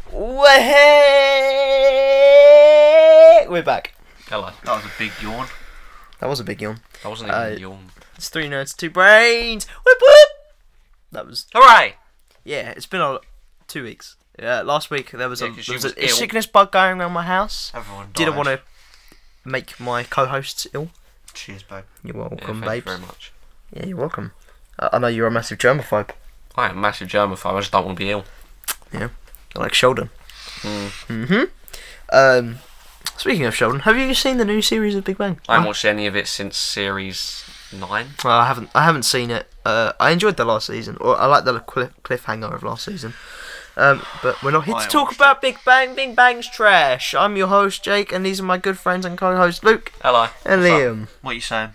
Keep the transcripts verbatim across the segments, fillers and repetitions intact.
Way We're back. Hello. That was a big yawn. That was a big yawn. That wasn't even Uh, a yawn. It's three nerds, two brains. Whoop whoop. That was Hooray! yeah. It's been a two weeks. Yeah, last week there was Yeah, a, 'cause there you was a, was a ill. sickness bug going around my house. Everyone died. Didn't want to make my co-hosts ill. Cheers, babe. You're Yeah, welcome, thank babes. you very much. Yeah, you're welcome. Uh, I know you're a massive germaphobe. I am a massive germaphobe. I just don't want to be ill. Like Sheldon. Mm. Mm-hmm. Um, speaking of Sheldon, have you seen the new series of Big Bang? I haven't watched any of it since series nine. Well, I haven't. I haven't seen it. Uh, I enjoyed the last season, or I like the cliff, cliffhanger of last season. Um, but we're not here I to talk watched about Big Bang. Big Bang's trash. I'm your host, Jake, and these are my good friends and co-hosts, Luke Hello. and What's up? Liam. What are you saying?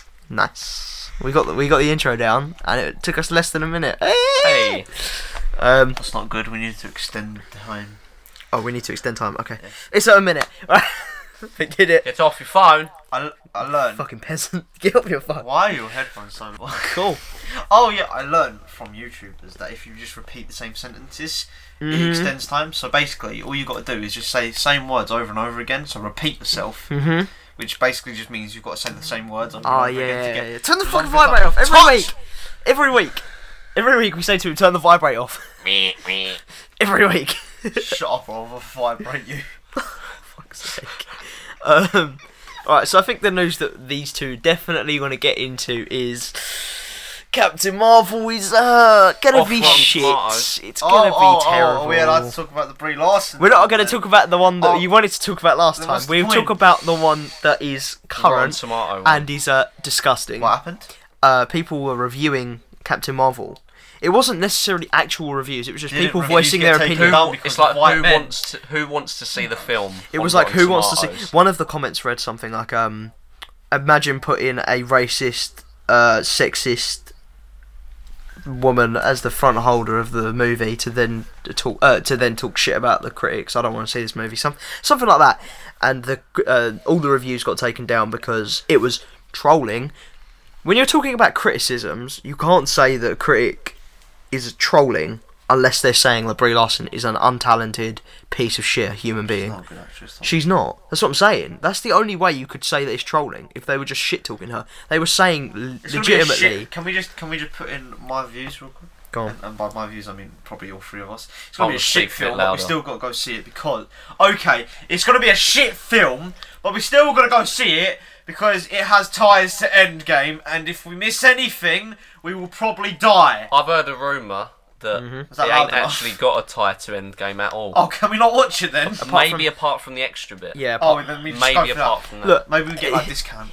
Nice. We got the, we got the intro down, and it took us less than a minute. Hey. Um. That's not good. We need to extend the time. Oh, we need to extend time. Okay. Yeah. It's at a minute. We did it. Get off your phone. I, I learned. Fucking peasant. Get off your phone. Why are your headphones so loud? Cool. Oh yeah, I learned from YouTubers that if you just repeat the same sentences, it Mhm. extends time. So basically, all you got to do is just say the same words over and over again. So repeat yourself, Mhm. which basically just means you've got to say the same words over Oh and over yeah, again to yeah, get. yeah. Turn the as fucking long as vibrate off it's every touch. week. Every week. Every week we say to him, turn the vibrate off. Every week. Shut up, or I'll vibrate you. Fuck's sake. Um, Alright, so I think the news that these two definitely want to get into is Captain Marvel is uh gonna Off be Rotten shit. Tomatoes. It's gonna oh, be oh, terrible. Oh, are we allowed to talk about the Brie Larson? We're not going to talk about the one that Oh. you wanted to talk about last Then time. what's the We'll point? talk about the one that is Rotten current Tomato one. and is uh disgusting. What happened? Uh, people were reviewing Captain Marvel. It wasn't necessarily actual reviews. It was just Didn't people reviews voicing get their taken opinion. down Who, because it's like of white who men? wants to, who wants to see the film? It on was like Rotten who wants to Tomatoes? see. One of the comments read something like, um, "Imagine putting a racist, uh, sexist woman as the front holder of the movie to then talk uh, to then talk shit about the critics. I don't want to see this movie. Some something like that." And the uh, all the reviews got taken down because it was trolling. When you're talking about criticisms, you can't say that a critic is trolling unless they're saying that Brie Larson is an untalented piece of shit human being. Not a good actress, though. She's not. That's what I'm saying. That's the only way you could say that it's trolling. If they were just shit talking her, they were saying l- It's gonna be a legitimately. shit- Can we just can we just put in my views real quick? Go on. And, and by my views, I mean probably all three of us. It's gonna I'll be a just shit speak a bit film, but we louder. still got to go see it because okay, it's gonna be a shit film, but we still got to go see it because it has ties to Endgame, and if we miss anything, we will probably die. I've heard a rumour that Mhm. Is that it loud ain't enough? actually got a tie to Endgame at all. Oh, can we not watch it then? apart Maybe from- apart from the extra bit. Yeah, Oh, but then we just Maybe go for apart that. from that. Look, Maybe we get like a discount.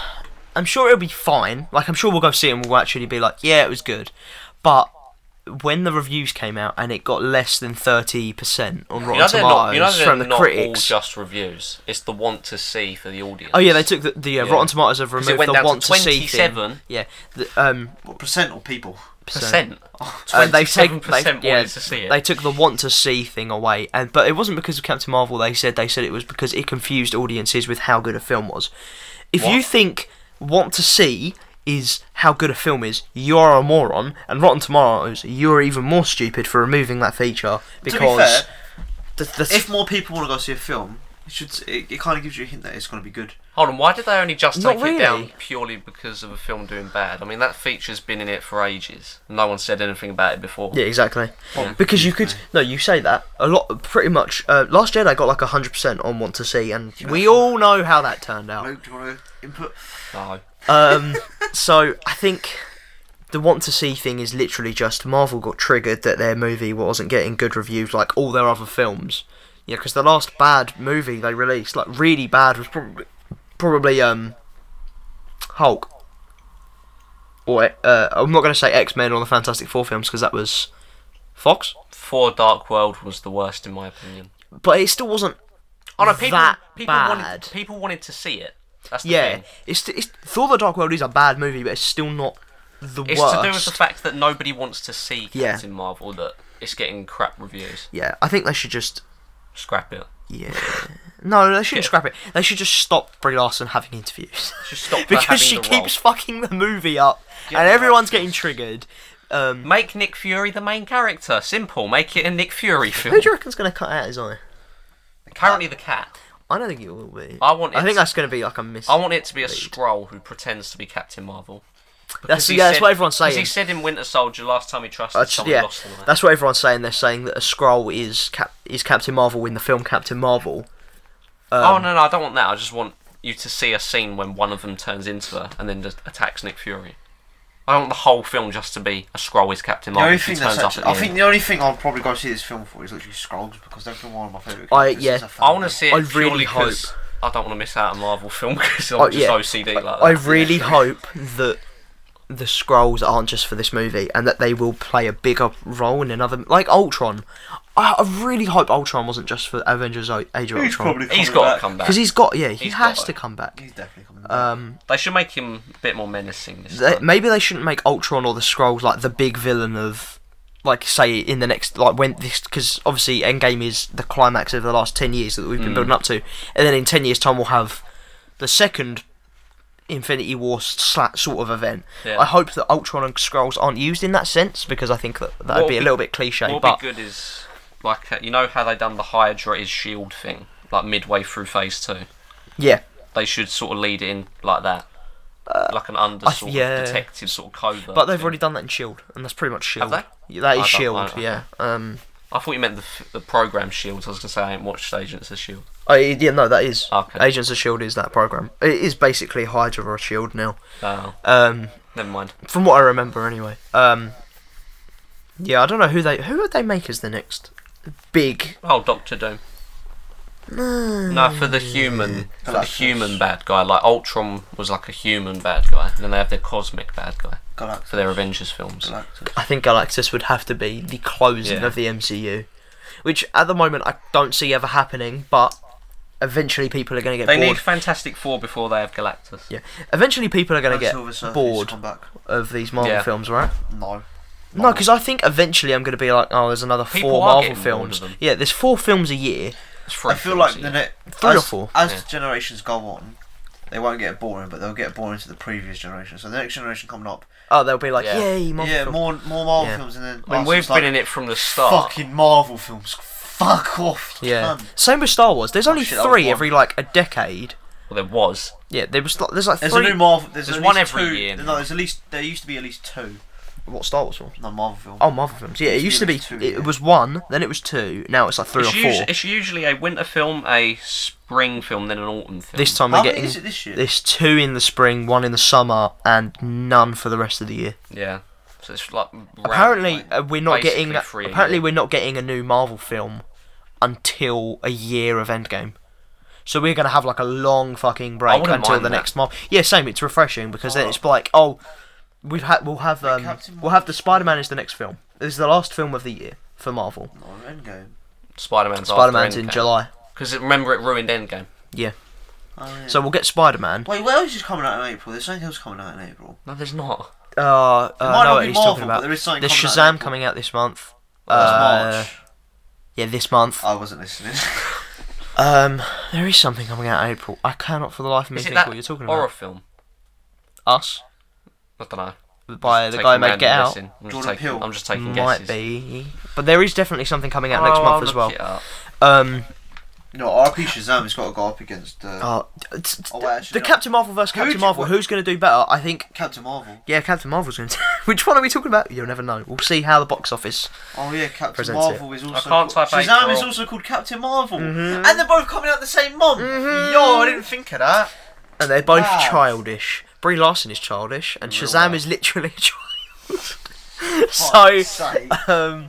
I'm sure it'll be fine. Like, I'm sure we'll go see it and we'll actually be like, yeah, it was good. But when the reviews came out and it got less than thirty percent on Rotten you know they're Tomatoes not, you know they're from the not critics. all just reviews. It's the want to see for the audience. Oh yeah, they took the, the uh, Yeah. Rotten Tomatoes have 'Cause removed it went the down want to to see thing. twenty-seven Yeah, the, um, What percent or people? percent. Uh, Twenty-seven they take percent they, yeah, wanted to see it. They took the want to see thing away, and but it wasn't because of Captain Marvel. They said they said it was because it confused audiences with how good a film was. If What? you think want to see is how good a film is, you're a moron, and Rotten Tomatoes, you're even more stupid for removing that feature because to be fair, the, the, if more people want to go see a film, it should it, it kind of gives you a hint that it's going to be good. Hold on, why did they only just Not take it down really. purely because of a film doing bad? I mean, that feature's been in it for ages. No one said anything about it before. yeah, exactly. Yeah. Because you could no, you say that a lot, pretty much. Uh, Last Jedi got like a hundred percent on want to see, and we all know how that turned out. Luke, do you want to input? No. Um, so I think the want to see thing is literally just Marvel got triggered that their movie wasn't getting good reviews like all their other films. Yeah, because the last bad movie they released, like really bad, was probably probably um Hulk. Or uh, I'm not going to say X-Men or the Fantastic Four films because that was Fox, Thor Dark World was the worst in my opinion. but it still wasn't. Oh no, people that people bad. wanted people wanted to see it. That's the Yeah, thing. it's, it's Thor: The Dark World is a bad movie, but it's still not the It's worst. to do with the fact that nobody wants to see Yeah. Captain Marvel, that it's getting crap reviews. Yeah, I think they should just. Scrap it. Yeah. No, they shouldn't Yeah. scrap it. They should just stop Brie Larson having interviews. Just stop her because having she the keeps role. fucking the movie up, Get and the everyone's actress. getting triggered Um, Make Nick Fury the main character. Simple. Make it a Nick Fury film. who do you reckon's going to cut out his eye? Apparently the cat. I don't think it will be. I want. It I think to- that's going to be like a miss. I want it to be a lead. Skrull who pretends to be Captain Marvel. That's Because he yeah. That's said- what everyone's Because saying. he said in Winter Soldier last time he trusted Uh, someone yeah, lost him. that's what everyone's saying. They're saying that a Skrull is Cap- is Captain Marvel in the film Captain Marvel. Um, oh no, no, I don't want that. I just want you to see a scene when one of them turns into her and then just attacks Nick Fury. I don't want the whole film just to be a Skrull is Captain The Marvel. only He thing turns that's up actually, at the I end. think the only thing I'll probably go see this film for is literally Skrulls because they've been one of my favourite I- characters. yeah. since I found want to them. see it I really purely 'cause hope- I don't want to miss out on a Marvel film because I'm Oh, just yeah. O C D like that. I really hope that the Skrulls aren't just for this movie and that they will play a bigger role in another, like Ultron. I, I really hope Ultron wasn't just for Avengers O- Age of He's Ultron probably He's coming got to back. come back. because he's got yeah he He's has got to to. come back. He's definitely coming back. Um, They should make him a bit more menacing this they, time. maybe they shouldn't make Ultron or the Skrulls like the big villain of, like say in the next like when this because obviously Endgame is the climax of the last ten years that we've been Mm. building up to, and then in ten years time we'll have the second Infinity War sla- sort of event. Yeah. I hope that Ultron and Skrulls aren't used in that sense because I think that that'd What be a would little bit cliche. What would But be good is like uh, you know how they done the Hydra is Shield thing like midway through Phase Two. yeah, They should sort of lead it in like that, like an under Uh, I- sort yeah. of detective sort of covert. but they've thing. already done that in Shield, and that's pretty much Shield. Have Yeah, that I is don't- Shield. I- okay. Yeah. Um. I thought you meant the f- the program Shield. I was gonna say I ain't watched Agents of Shield. Oh, yeah, no, that is Okay. Agents of Shield is that program. It is basically Hydra or Shield now. Oh, Um. never mind. From what I remember, anyway. Um, yeah, I don't know who they who would they make as the next big. Oh, Doctor Doom. No, for the human, for the Galactus. human bad guy. Like Ultron was like a human bad guy, and then they have their cosmic bad guy Galactus. for their Avengers films. Galactus. I think Galactus would have to be the closing Yeah. of the M C U, which at the moment I don't see ever happening. But eventually, people are going to get They bored. need Fantastic Four before they have Galactus. Yeah, eventually people are going to And get Silver Surfer needs to bored come back. of these Marvel Yeah. films, right? No. No, because I think eventually I'm going to be like, oh, there's another People four are Marvel getting bored films. of them. Yeah, there's four films a year. It's three I feel films like a the year. ne- Three or as, four? as Yeah. generations go on, they won't get boring, but they'll get boring to the previous generation. So the next generation coming up, Oh, they'll be like, Yeah. yay, Marvel yeah, films. more more Marvel Yeah. films, and then I mean, us, we've it's been like, in it from the start. fucking Marvel films. Fuck off. you Yeah. cunt. Same with Star Wars. There's only Oh, shit, that was three one. every like a decade. Well, there was. Yeah, there was. There's like There's three. a new Marvel. There's, There's at one least every two, year No, now. there's at least there used to be at least two. What Star Wars films? No Marvel film. Oh, Marvel films. Yeah, it used to be. two, It yeah. was one, then it was two. Now it's like three It's, or four. usu- it's usually a winter film, a spring film, then an autumn film. This time How we're many getting is it this year? there's two in the spring, one in the summer, and none for the rest of the year. Yeah. So it's like round, Apparently, like, uh, we're not basically getting. three a Apparently, year. we're not getting a new Marvel film until a year of Endgame. So we're gonna have like a long fucking break wouldn't until mind the that. next Marvel. Yeah, same. It's refreshing because then Oh. it's like, oh, we've had we'll have Wait, um Captain we'll have the Marvel's Spider-Man is the next film. This is the last film of the year for Marvel. No, Endgame. Spider-Man's Spider-Man's in July. Because remember, it ruined Endgame. Oh, yeah. So we'll get Spider-Man. Wait, what else is coming out in April? There's something else coming out in April. No, there's not. Uh, uh It I might know not what be he's Marvel, talking but about. there is something There's coming out in Shazam April. coming out this month. Oh, that's Uh, March. Yeah, this month. I wasn't listening. Um, there is something coming out in April. I cannot for the life of me Is it think that what you're talking horror about. film? Us I don't know. by the guy who made Get Out. I'm just Jordan taking, Peele. I'm just taking Might guesses. be, but there is definitely something coming out next Oh, month I'll as look well. it up. Um, No, R P Shazam has got to go up against uh, oh, it's- it's- Oh, wait, actually, the no. Captain Marvel versus Who Captain do you- Marvel. Who's going to do better? I think. Captain Marvel. Yeah, Captain Marvel's going to. Which one are we talking about? You'll never know. We'll see how the box office. Oh yeah, Captain Presents Marvel is also. can't called, type Shazam April. is also called Captain Marvel, Mhm. and they're both coming out the same month. Mhm. Yo, I didn't think of that. And they're both Wow. childish. Brie Larson is childish, and In real Shazam life. is literally a child. Fuck's so, sake. um,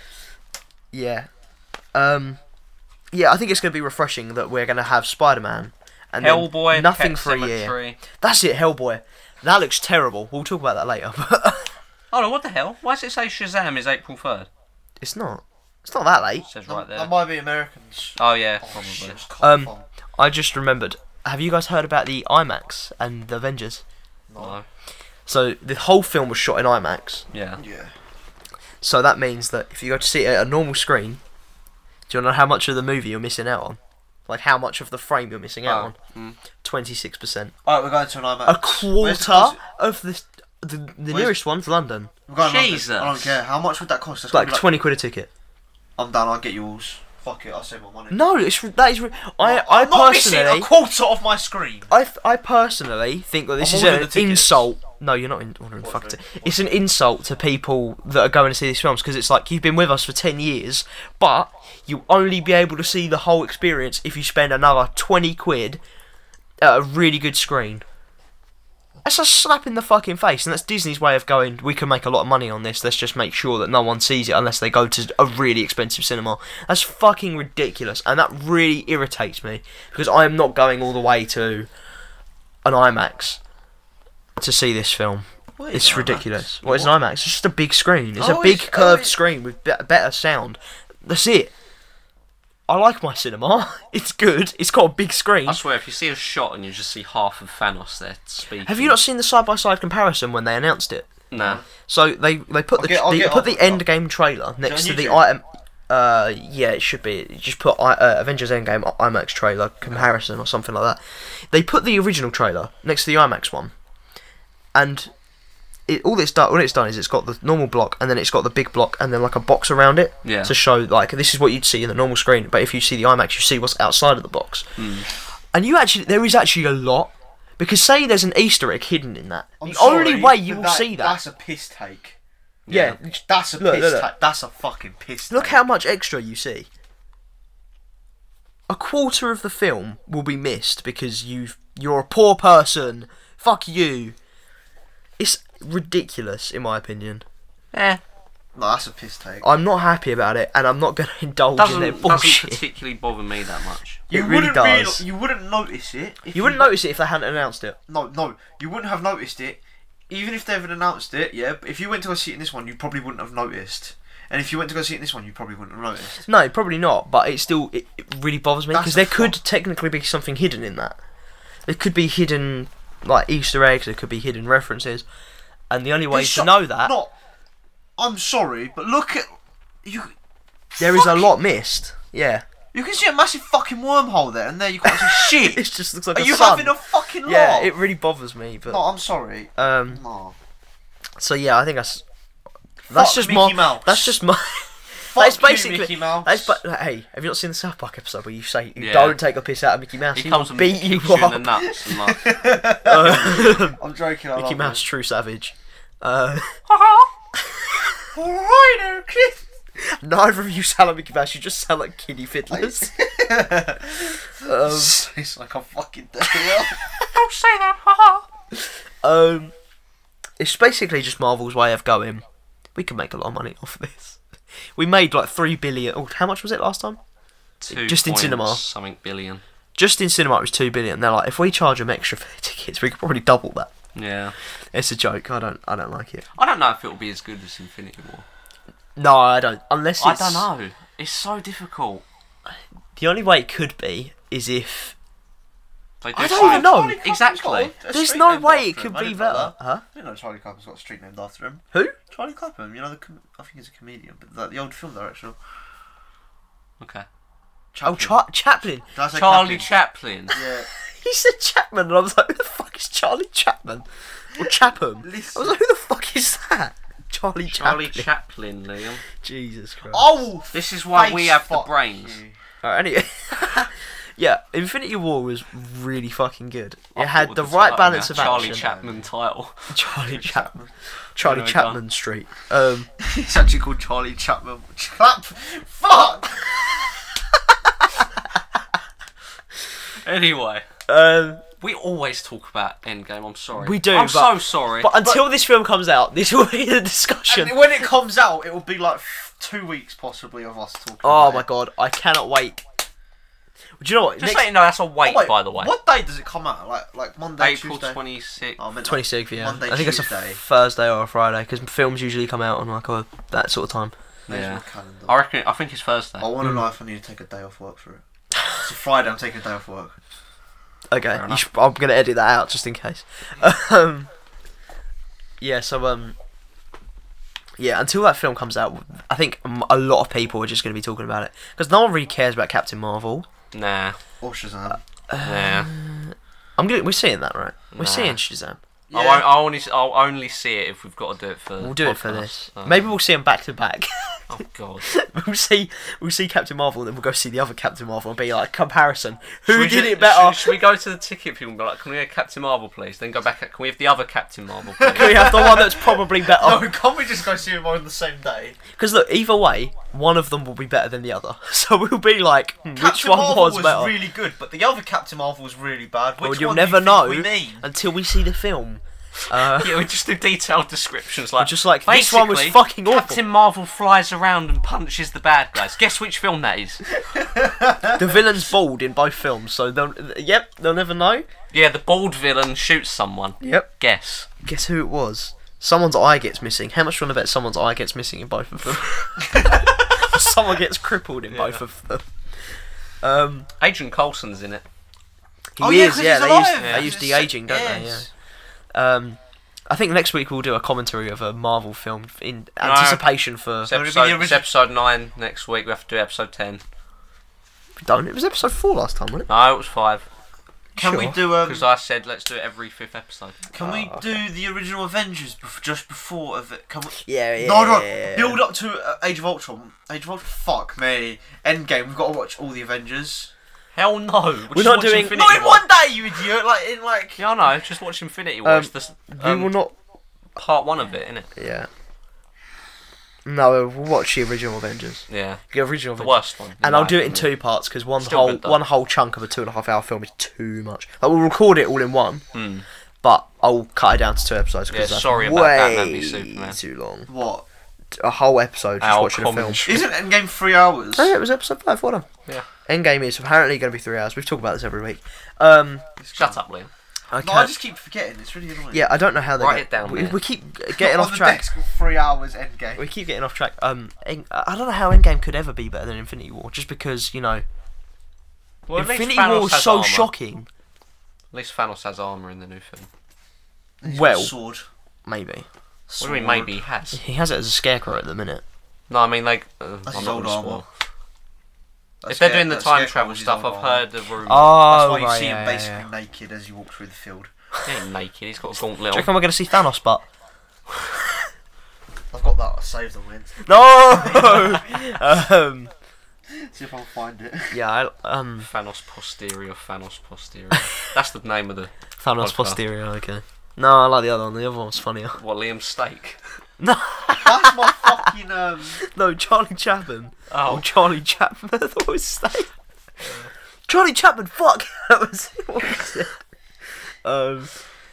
yeah, um, yeah. I think it's going to be refreshing that we're going to have Spider-Man and then Hellboy, nothing Pet for a year. Cemetery. That's it, Hellboy. That looks terrible. We'll talk about that later. But Oh no, what the hell? Why does it say Shazam is April third? it's not. It's not that late. It says That, right there. that might be Americans. Oh yeah, Oh, probably. shit, it's Um, Comic-Con. I just remembered. Have you guys heard about the IMAX and the Avengers? No. So the whole film was shot in IMAX. Yeah. Yeah. So that means that if you go to see it at a normal screen, do you know how much of the movie you're missing out on? Like how much of the frame you're missing out Oh, on? mm. Twenty-six percent. Alright, we're going to an IMAX. A Where's the quarter closest- of the The, the Where's- nearest one's London. We're going to London. Jesus. I don't care. How much would that cost? That's It's like gonna be twenty quid a ticket. I'm down. I'll get yours. Fuck it. I'll save my money. No, it's that is. I I I'm not missing personally. a quarter of my screen. I, f- I personally think that this I'm is ordering an the tickets. insult. No, you're not in- ordering What fuck do it. you- It's an insult to people that are going to see these films because it's like you've been with us for ten years, but you'll only be able to see the whole experience if you spend another twenty quid at a really good screen. That's a slap in the fucking face, and that's Disney's way of going, we can make a lot of money on this, let's just make sure that no one sees it unless they go to a really expensive cinema. That's fucking ridiculous, and that really irritates me, because I am not going all the way to an IMAX to see this film. What is It's IMAX? ridiculous. What is an IMAX? It's just a big screen. It's Oh, a big it's- curved oh, it- screen with be- better sound. That's it. I like my cinema. It's good. It's got a big screen. I swear, if you see a shot and you just see half of Thanos there speaking. Have you not seen the side by side comparison when they announced it? Nah. So they they put I'll the get- I'll they get put off the the top. Endgame trailer next Is to it the on item. Uh, yeah, it should be. You just put I, uh, Avengers Endgame IMAX trailer comparison or something like that. They put the original trailer next to the IMAX one, and it all it's done. All it's done is it's got the normal block, and then it's got the big block, and then like a box around it Yeah. to show like this is what you'd see in the normal screen. But if you see the IMAX, you see what's outside of the box. Hmm. And you actually, there is actually a lot. Because say there's an Easter egg hidden in that. I'm the sorry, only way you but will that, see that. That's a piss take. Yeah. That's a Look, piss look, look. take. That's a fucking piss Look take. how much extra you see. A quarter of the film will be missed because you've you're a poor person. Fuck you. It's ridiculous, in my opinion. Eh. No, that's a piss take. I'm not happy about it, and I'm not going to indulge Doesn't, in their doesn't bullshit. particularly bother me that much. It you really wouldn't does. real- you wouldn't notice it. If You wouldn't notice it if they hadn't announced it. No, no, you wouldn't have noticed it, even if they haven't announced it. Yeah, but if you went to go see it in this one, you probably wouldn't have noticed. And if you went to go see it in this one, you probably wouldn't have noticed. No, probably not. But it still it, it really bothers me That's because a there could fuck- technically be something hidden in that. There could be hidden like Easter eggs. There could be hidden references, and the only way There's to so- know that Not. I'm sorry, but look at you. there is a fucking- lot missed. Yeah, You can see a massive fucking wormhole there, and there you got some shit. it just looks like Are a you sun. having a fucking laugh? Yeah, it really bothers me. But No, I'm sorry. um, No. so yeah, I think that's that's Fuck just Mickey my Mouse. that's just my. Fuck That's you, basically. Mickey Mouse. That's but hey, have you not seen the South Park episode where you say you Yeah. don't take a piss out of Mickey Mouse? He He, comes will and beat you kicks you in the up. nuts and like, Uh, I'm joking. I Mickey love Mouse, true savage. Uh, Alright, kid. neither of you sound like Mickey Mouse. You just sound like kiddie fiddlers. um, It's like I'm fucking dead. Well. don't say that, haha. um, it's basically just Marvel's way of going. We can make a lot of money off of this. We made like three billion. Oh, how much was it last time? Two Just in point cinema. Something billion. Just in cinema, it was two billion. They're like, if we charge them extra for the tickets, we could probably double that. Yeah. It's a joke. I don't. I don't like it. I don't know if it'll be as good as Infinity War. No, I don't. Unless I it's, don't know. It's so difficult. The only way it could be is if They do I don't so- even know. Charlie Cupper's Exactly. got a- a there's street no named way after it him. could I be didn't know better. that. Huh? I didn't know Charlie Cupper's got a street named after him. Who? Charlie Clapham, you know the com- I think he's a comedian, but like the old film director. Okay. Oh, Cha- Chaplin. Did I say Charlie Chaplin? Chaplin. Yeah. He said Chapman, and I was like, who the fuck is Charlie Chapman? Or Chapham? I Listen. was like, who the fuck is that? Charlie Charlie Chaplin. Chaplin, Liam. Jesus Christ. Oh, This is why we face have the fuck brains. you. Alright, anyway. Yeah, Infinity War was really fucking good. It I had thought the the right title balance now, of Charlie action. Chapman title. Charlie Chapman. Charlie Anyway, Chapman Street. Um, It's actually called Charlie Chapman. Clap. Fuck. Anyway, um, we always talk about Endgame. I'm sorry. We do, I'm but- so sorry. but until this film comes out, this will be the discussion. And when it comes out, it will be like f- two weeks possibly of us talking. Oh about my it. god, I cannot wait. Do you know what? Just Next let you know that's a wait, Oh, wait, by the way. What day does it come out? Like like Monday, April Tuesday. twenty-sixth. Oh, I meant twenty-sixth, yeah. Monday, I think it's a Tuesday. Thursday or a Friday because films usually come out on like a, that sort of time. There's Yeah. my calendar. I reckon. I think it's Thursday. I want to Mm. know if I need to take a day off work for it. It's a Friday. I'm taking a day off work. Okay, Fair you enough. should, I'm gonna edit that out just in case. um, yeah, so um, yeah, until that film comes out, I think um, a lot of people are just gonna be talking about it because no one really cares about Captain Marvel. Nah. Or Shazam. Nah. I'm good. We're seeing that, right? We're Nah. seeing Shazam. I Yeah. won't, I'll, only, I'll only see it if we've got to do it for. We'll do it for podcasts. this. Uh, Maybe we'll see them back to back. Oh god. We'll see. We'll see Captain Marvel, and then we'll go see the other Captain Marvel and be like comparison. Who Should we did ju- it better? Should, should we go to the ticket people and be like, can we have Captain Marvel, please? Then go back. At, can we have the other Captain Marvel, please? Can we have the one that's probably better? No, can't we just go see them on the same day? Because look, either way, one of them will be better than the other. So we'll be like, hmm, which Captain one Marvel was, was better? really good, but the other Captain Marvel was really bad. Which Well, you'll one never do you know think we mean? until we see the film. Uh, Yeah, we just do detailed descriptions like. just like, this one was basically, fucking awful. Captain Marvel flies around and punches the bad guys. Guess which film that is? the villain's bald in both films, so they'll. Yep, they'll never know. Yeah, the bald villain shoots someone. Yep. Guess. Guess who it was? Someone's eye gets missing. How much do you want to bet someone's eye gets missing in both of them? Someone gets crippled in both of them. Um, Agent Coulson's in it. he Oh, yeah, is, 'cause yeah. he's They alive. use, they use de aging, don't they? Yeah. Yes. Um, I think next week we'll do a commentary of a Marvel film in anticipation for. It's So it'll be the episode, it's original- episode nine next week. We have to do episode ten. Don't. It was episode four last time, wasn't it? No, it was five. Can we Sure. do um? Because I said let's do it every fifth episode. Can we Oh, do the original Avengers bef- just before of it? Can we? Yeah, yeah. No, no. yeah, yeah. Build up to uh, Age of Ultron. Age of Ultron. Fuck me. Endgame. We've got to watch all the Avengers. Hell no. We're, We're just not watching doing- Infinity Not in War. one day, you idiot. Like in like. Yeah, I know. Just watch Infinity War. Um, it's the s- We um, will not. part one of it, isn't it? Yeah. No, we'll watch the original Avengers. Yeah. The original The Avengers. worst one. in And I'll my do it in opinion. two parts because one Still whole good, though. one whole chunk of a two and a half hour film is too much. Like, we'll record it all in one, Hmm. but I'll cut it down to two episodes because Yeah, that's sorry about way Batman v Superman. too long. What? A whole episode just Our watching a film. commentary. Isn't Endgame three hours? Oh, yeah, it was episode five. What done? Yeah. Endgame is apparently going to be three hours. We've talked about this every week. Um, Shut up, Liam. I No, I can't. just keep forgetting. It's really annoying. Yeah, I don't know how they Write get. it down We, there. we keep getting On off the track. desk, three hours Endgame. We keep getting off track. Um, En- I don't know how Endgame could ever be better than Infinity War, just because you know Well, at least Infinity Thanos War was has so armor. shocking. At least Thanos has armor in the new film. He's got Well- a sword. Maybe What do sword. you mean? Maybe he has. he has it as a scarecrow at the minute. No, I mean like. Uh, That's I'm his not old gonna armor. spoil. That If they're scare- doing the that time scarecrow travel was his stuff, old I've armor. heard the rumor. Oh, That's why you right, see yeah, him yeah, basically yeah. naked as you walk through the field. He ain't naked. He's got a gauntlet Do you on. reckon we're going to see Thanos? But I've got that. I saved the win. no. um, See if I can find it. yeah, I, um, Thanos posterior. Thanos posterior. That's the name of the. Thanos Podcast. posterior. Okay. No, I like the other one. The other one's funnier. What, Liam Steak? No, That's my fucking um. no, Charlie Chaplin. Oh. Or Charlie Chapman. I thought it was Snake. Charlie Chapman. Fuck. That was what he said. Um.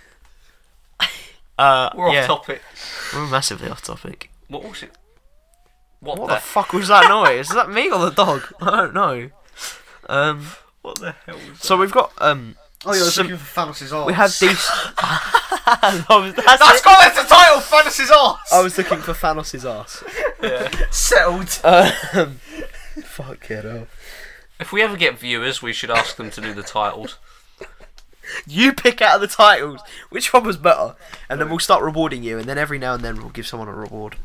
Uh, We're yeah. off topic. We're massively off topic. What was it? What, What the, the fuck was that noise? Is that me or the dog? I don't know. Um. What the hell was So we've got um. Oh, you're some- looking for Thanos' arse. we have these. I was, that's That's it. got that's the title. Thanos' arse. I was looking for Thanos' ass. Yeah. settled. Um. Fuck it up. If we ever get viewers, we should ask them to do the titles. You pick out of the titles which one was better, and then we'll start rewarding you, and then every now and then we'll give someone a reward.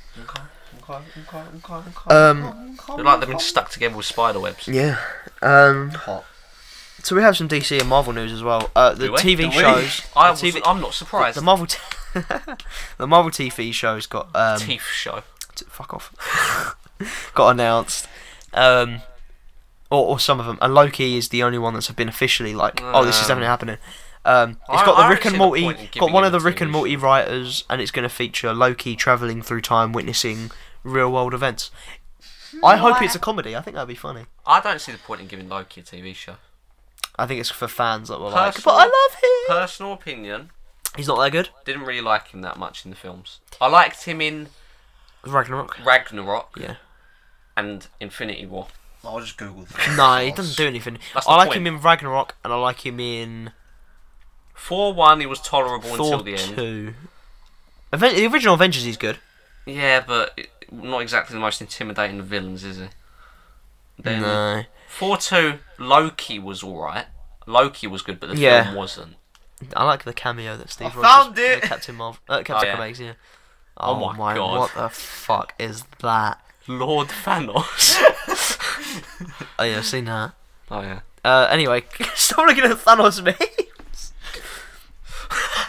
Um, They're like they've been stuck together with spider webs. Yeah. Um. Hot. So we have some D C and Marvel news as well. Uh, the Do we? T V Do we? shows. I the was, T V I'm not surprised. The Marvel. T- the Marvel T V shows got um. Teeth show. t- fuck off. got announced. Um. Or, or some of them. And Loki is the only one that's been officially like, oh, this is Um, definitely happening. Um, it's I- got I the don't Rick and see the Morty, point in got giving one you of the the Rick T V and Morty writers, and it's going to feature Loki traveling through time, witnessing real world events. I hope it's a comedy. I think that'd be funny. I don't see the point in giving Loki a T V show. I think it's for fans that were like, Personal- but I love him. Personal opinion, He's not that good. didn't really like him that much in the films. I liked him in Ragnarok. Ragnarok Yeah. and Infinity War. I'll just Google. No, he doesn't do anything. That's I the like point. him in Ragnarok, and I like him in Thor one, he was tolerable Thor until the end. two. Aven- the original Avengers, he's good. Yeah, but it- not exactly the most intimidating of villains, is he? Then No. Thor two, Loki was alright. Loki was good, but the Yeah. film wasn't. I like the cameo that Steve I Rogers, found it! uh, Captain Marvel, uh, Captain yeah. makes. Yeah. Oh Oh, my God. What the fuck is that? Lord Thanos. Oh yeah, I've seen that. Oh yeah. Uh, anyway, stop looking at Thanos memes.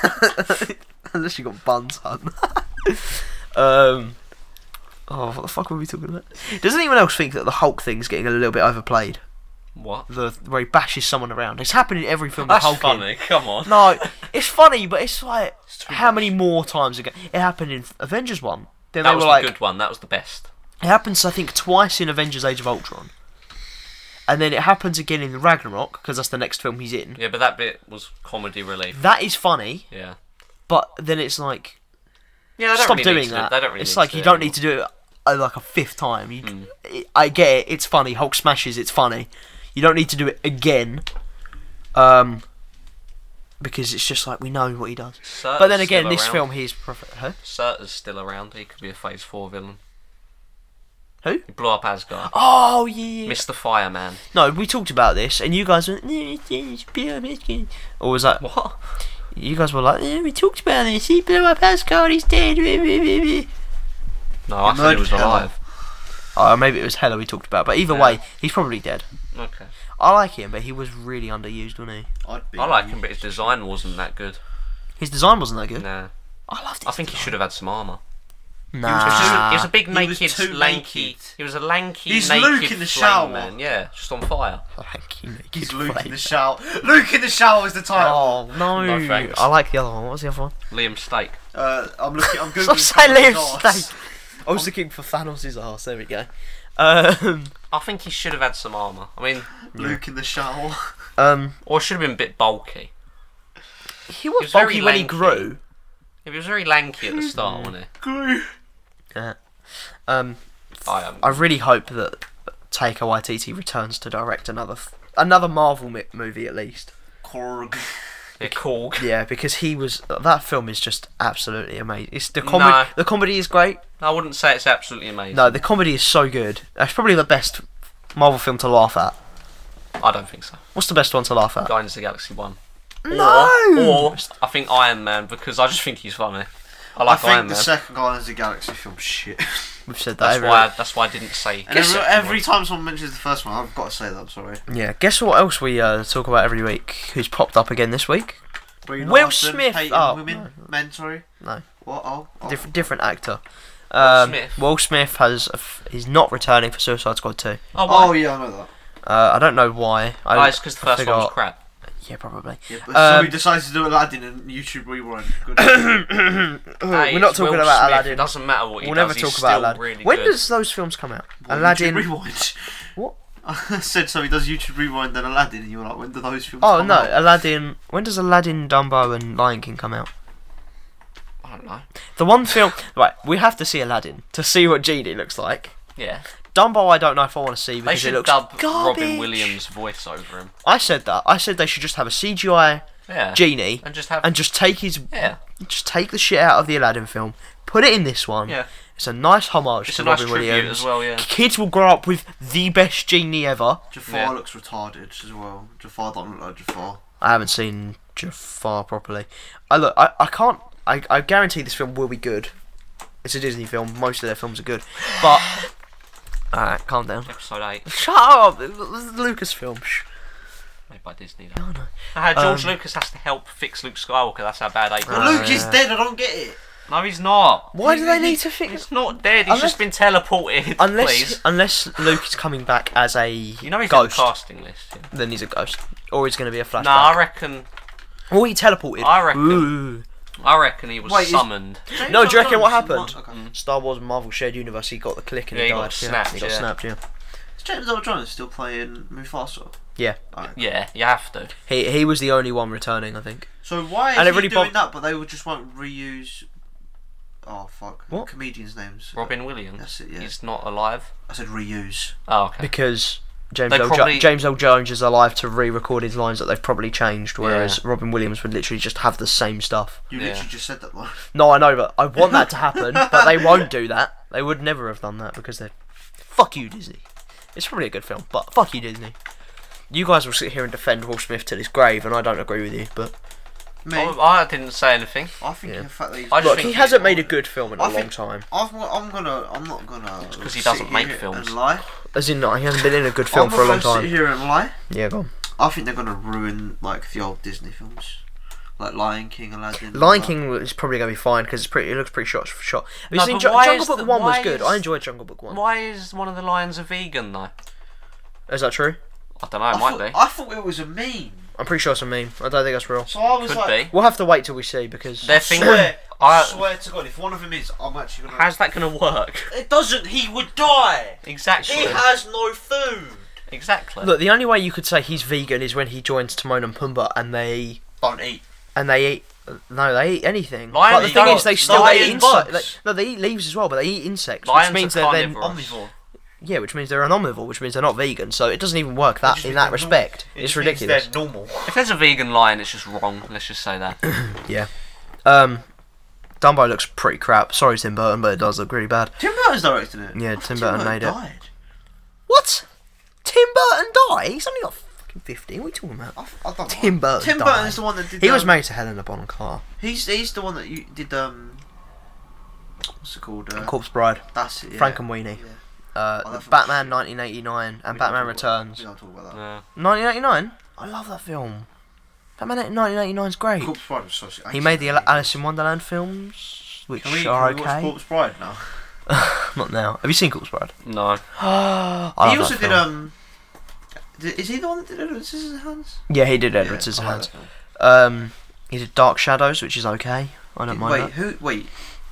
Unless you got buns, hun. um. Oh, what the fuck were we talking about? Does anyone else think that the Hulk thing's getting a little bit overplayed? What? The where he bashes someone around. It's happening in every film with That's Hulk in. funny. Come on. No, it's funny, but it's like too how much. many more times ago? It happened in Avengers one. Then That they was were the like, good one. That was the best. it happens I think twice in Avengers: Age of Ultron, and then it happens again in Ragnarok because that's the next film he's in. Yeah, but that bit was comedy relief. That is funny, Yeah. but then it's like Yeah, they don't stop really doing need to that. Do, they don't really it's need like to you do don't it need to do it uh, like a fifth time. You, Mm. it, I get it. It's funny. Hulk smashes. It's funny. You don't need to do it again. Um. Because it's just like we know what he does. Surtur's But then again, still this around. film he's prof- huh? Surtur's still around. He could be a Phase Four villain. Who? He blew up Asgard. Oh yeah. Mister Fireman. No, we talked about this, and you guys went, or was that? What? You guys were like, yeah, we talked about this. He blew up Asgard. He's dead. No, I said he was Murdered Hela. alive. Oh, maybe it was Hela we talked about, but either Yeah. way, he's probably dead. Okay. I like him, but he was really underused, wasn't he? I'd be I like him, but his design wasn't that good. His design wasn't that good. Nah. I loved it. I think he should have had some armour. Nah. He was, just a, he was a big He was naked, too lanky. naked. He was a lanky, He's naked Luke in the flame shower. man. Yeah, just on fire. Lanky, naked He's Luke flame. in the shower. Luke in the shower is the title. Oh no! No thanks. I like the other one. What was the other one? Liam Stake. Uh, I'm looking. I'm Stop googling. saying Thanos' Liam arse. Stake. I was looking for Thanos' arse. There we go. Um, I think he should have had some armour. I mean, Luke in the shower. um, or should have been a bit bulky. he was, was very bulky when he lanky. grew. He was very lanky at the start, wasn't he? Glue. Yeah. Um, I am. I really hope that Taika Waititi returns to direct another f- another Marvel mi- movie at least. Korg. Yeah, Korg. Yeah, because he was that film is just absolutely amazing. It's the comedy. No. The comedy is great. I wouldn't say it's absolutely amazing. No, the comedy is so good. That's probably the best Marvel film to laugh at. I don't think so. What's the best one to laugh at? Guardians of the Galaxy one. No. Or, or I think Iron Man because I just think he's funny. I like I think Iron the Man. second Guardians of the Galaxy film shit. We've said that. That's every- why. That's why I didn't say. And the every, second every one. time someone mentions the first one, I've got to say that. I'm sorry. Yeah. Guess what else we uh, talk about every week? Who's popped up again this week? Brie Will Larson, Smith. hating Oh, women, no. men. Sorry. No. What? Oh. oh. Different different actor. Um, Smith. Will Smith has a f- he's not returning for Suicide Squad two. Oh, Oh why? yeah, I know that. Uh, I don't know why. I, Oh, it's because the I first one was forgot. crap. Yeah, probably. Yeah, but so Um, we decided to do Aladdin and YouTube rewind. Good. Hey, We're not it's talking Will about Smith. It Aladdin. doesn't matter what he We'll does. never he's talk still about Aladdin. Really when good. does those films come out? Well, Aladdin. YouTube rewind. What? I said so. He does YouTube rewind and Aladdin, and you were like, when do those films? Oh come no, out? Aladdin. When does Aladdin, Dumbo, and Lion King come out? I don't know. The one film. Right, we have to see Aladdin to see what Genie looks like. Yeah, Dumbo, I don't know if I want to see they because it should looks dub garbage. Robin Williams' voice over him. I said that. I said they should just have a C G I Yeah, Genie and just have and just take his, yeah, just take the shit out of the Aladdin film, put it in this one. yeah. It's a nice homage It's to a nice Robin tribute Williams. as well. Yeah. Kids will grow up with the best genie ever. Jafar Yeah. looks retarded as well. Jafar don't look like Jafar. I haven't seen Jafar properly. I look. I, I can't. I, I guarantee this film will be good. It's a Disney film. Most of their films are good. But alright, calm down. Episode eight, Shut up. It was Lucasfilm. Shh. made by Disney. Though. Oh, no. Uh, George Um, Lucas has to help fix Luke Skywalker. That's how bad eight But was. Uh, Luke is yeah. dead. I don't get it. No, he's not. Why He- do they he- need to fix? He's not dead. He's Unless- just been teleported. Unless please. unless Luke is coming back as a You know he's ghost, on the casting list. Yeah. then he's a ghost, or he's going to be a flashback. No, I reckon. Or he teleported. I reckon- Ooh. I reckon he was Wait, is- summoned. James No, do you reckon Earl what Jones is happened? not- okay. Mm. Star Wars and Marvel shared universe. He got the click and Yeah, he he died. got snapped, he got yeah. snapped. Yeah. Is James Earl Jones still playing Mufasa? Yeah. Alright. Yeah, you have to. He he was the only one returning, I think. So why is And it he really doing both- that? But they would just won't reuse. Oh fuck! What? Comedians' names? Robin Williams. That's it, yeah. He's not alive. I said reuse. Oh, okay. Because James They L. probably- Jo- James L. Jones is alive to re-record his lines that they've probably changed, whereas Yeah. Robin Williams would literally just have the same stuff. You Yeah. literally just said that line. No, I know, but I want that to happen, but they won't do that. They would never have done that because they're... Fuck you, Disney. It's probably a good film, but fuck you, Disney. You guys will sit here and defend Will Smith till his grave, and I don't agree with you, but... Me, Oh, I didn't say anything. I think Yeah. the fact that he's I just Look, think he he- hasn't made a good film in a I long think- time. I've, I'm gonna. I'm not gonna. 'cause he sit doesn't make here films. And lie. As in, he hasn't been in a good film I'm for a not long gonna sit time. here and lie. Yeah, go on. I think they're gonna ruin like the old Disney films. Like Lion King, Aladdin. Lion like King is probably gonna be fine because it's pretty. It looks pretty shot for shot. Have you No, seen but Ju- why Jungle is Book the- One? Was why good. is- I enjoyed Jungle Book One. Why is one of the lions a vegan though? Is that true? I don't know. It I might thought, be. I thought it was a meme. I'm pretty sure it's a meme. I don't think that's real. So I was Could like, be. We'll have to wait till we see because They're I thinking. swear, I I- swear to God, if one of them is, I'm actually gonna. How's that gonna work? It doesn't. He would die. Exactly. He has no food. Exactly. look, the only way you could say he's vegan is when he joins Timon and Pumbaa and they Don't eat. and they eat. No, they eat anything. Lions But the thing don't. is, they still Lions eat insects. bugs. They, no, they eat leaves as well, but they eat insects, Lions which means are they're then carnivorous. Omnivore. yeah, which means they're an omnivore, which means they're not vegan. So it doesn't even work that just in means that they're respect. It It's just means ridiculous. They're normal. If there's a vegan lion, it's just wrong. Let's just say that. Yeah. Um, Dumbo looks pretty crap. Sorry, Tim Burton, but it does look really bad. Tim Burton's directing it. Yeah, I Tim thought Burton made it. died. What? Tim Burton died? He's only got fucking fifteen. What are you talking about? I, f- I don't know. Tim Burton Tim died. Burton's the one that did. He was um, married to Helena Bonham Carter. He's he's the one that you did. Um, what's it called? Uh, Corpse Bride. That's it. Yeah. Frank and Weenie. Yeah. Uh, Oh, that Batman film's nineteen eighty-nine and We don't Batman talk about- Returns. We don't talk about that. Yeah. nineteen eighty-nine? I love that film. Batman nineteen eighty-nine is great. Corpse Bride was so sick. He made the Al- Alice in Wonderland films, which Can we, are can we watch okay. Corpse Bride now? Not now. Have you seen Corpse Bride? No. I he love also that did film. um. Did, is he the one that did Edward Scissorhands? Yeah, he did Edward Yeah, I like Scissorhands. that film. Um, he did Dark Shadows, which is okay. I don't mind Wait, that. who? Wait.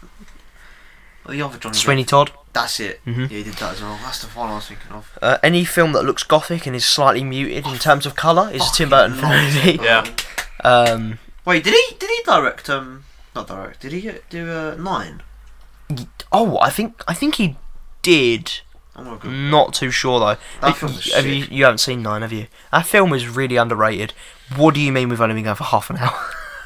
Oh, the other Johnny. Sweeney Depp. Todd. That's it. Mhm. Yeah, he did that as well. That's the one I was thinking of. Uh, any film that looks gothic and is slightly muted in terms of colour is a Tim Burton Fucking love movie. Tim Yeah. Burton. Um, Wait, did he? Did he direct? Um, not direct. Did he do uh, Nine? oh, I think I think he did. I'm gonna go. Not too sure though. That If- film was have you sick. you haven't seen Nine, have you? That film is really underrated. What do you mean we've only been going for half an hour?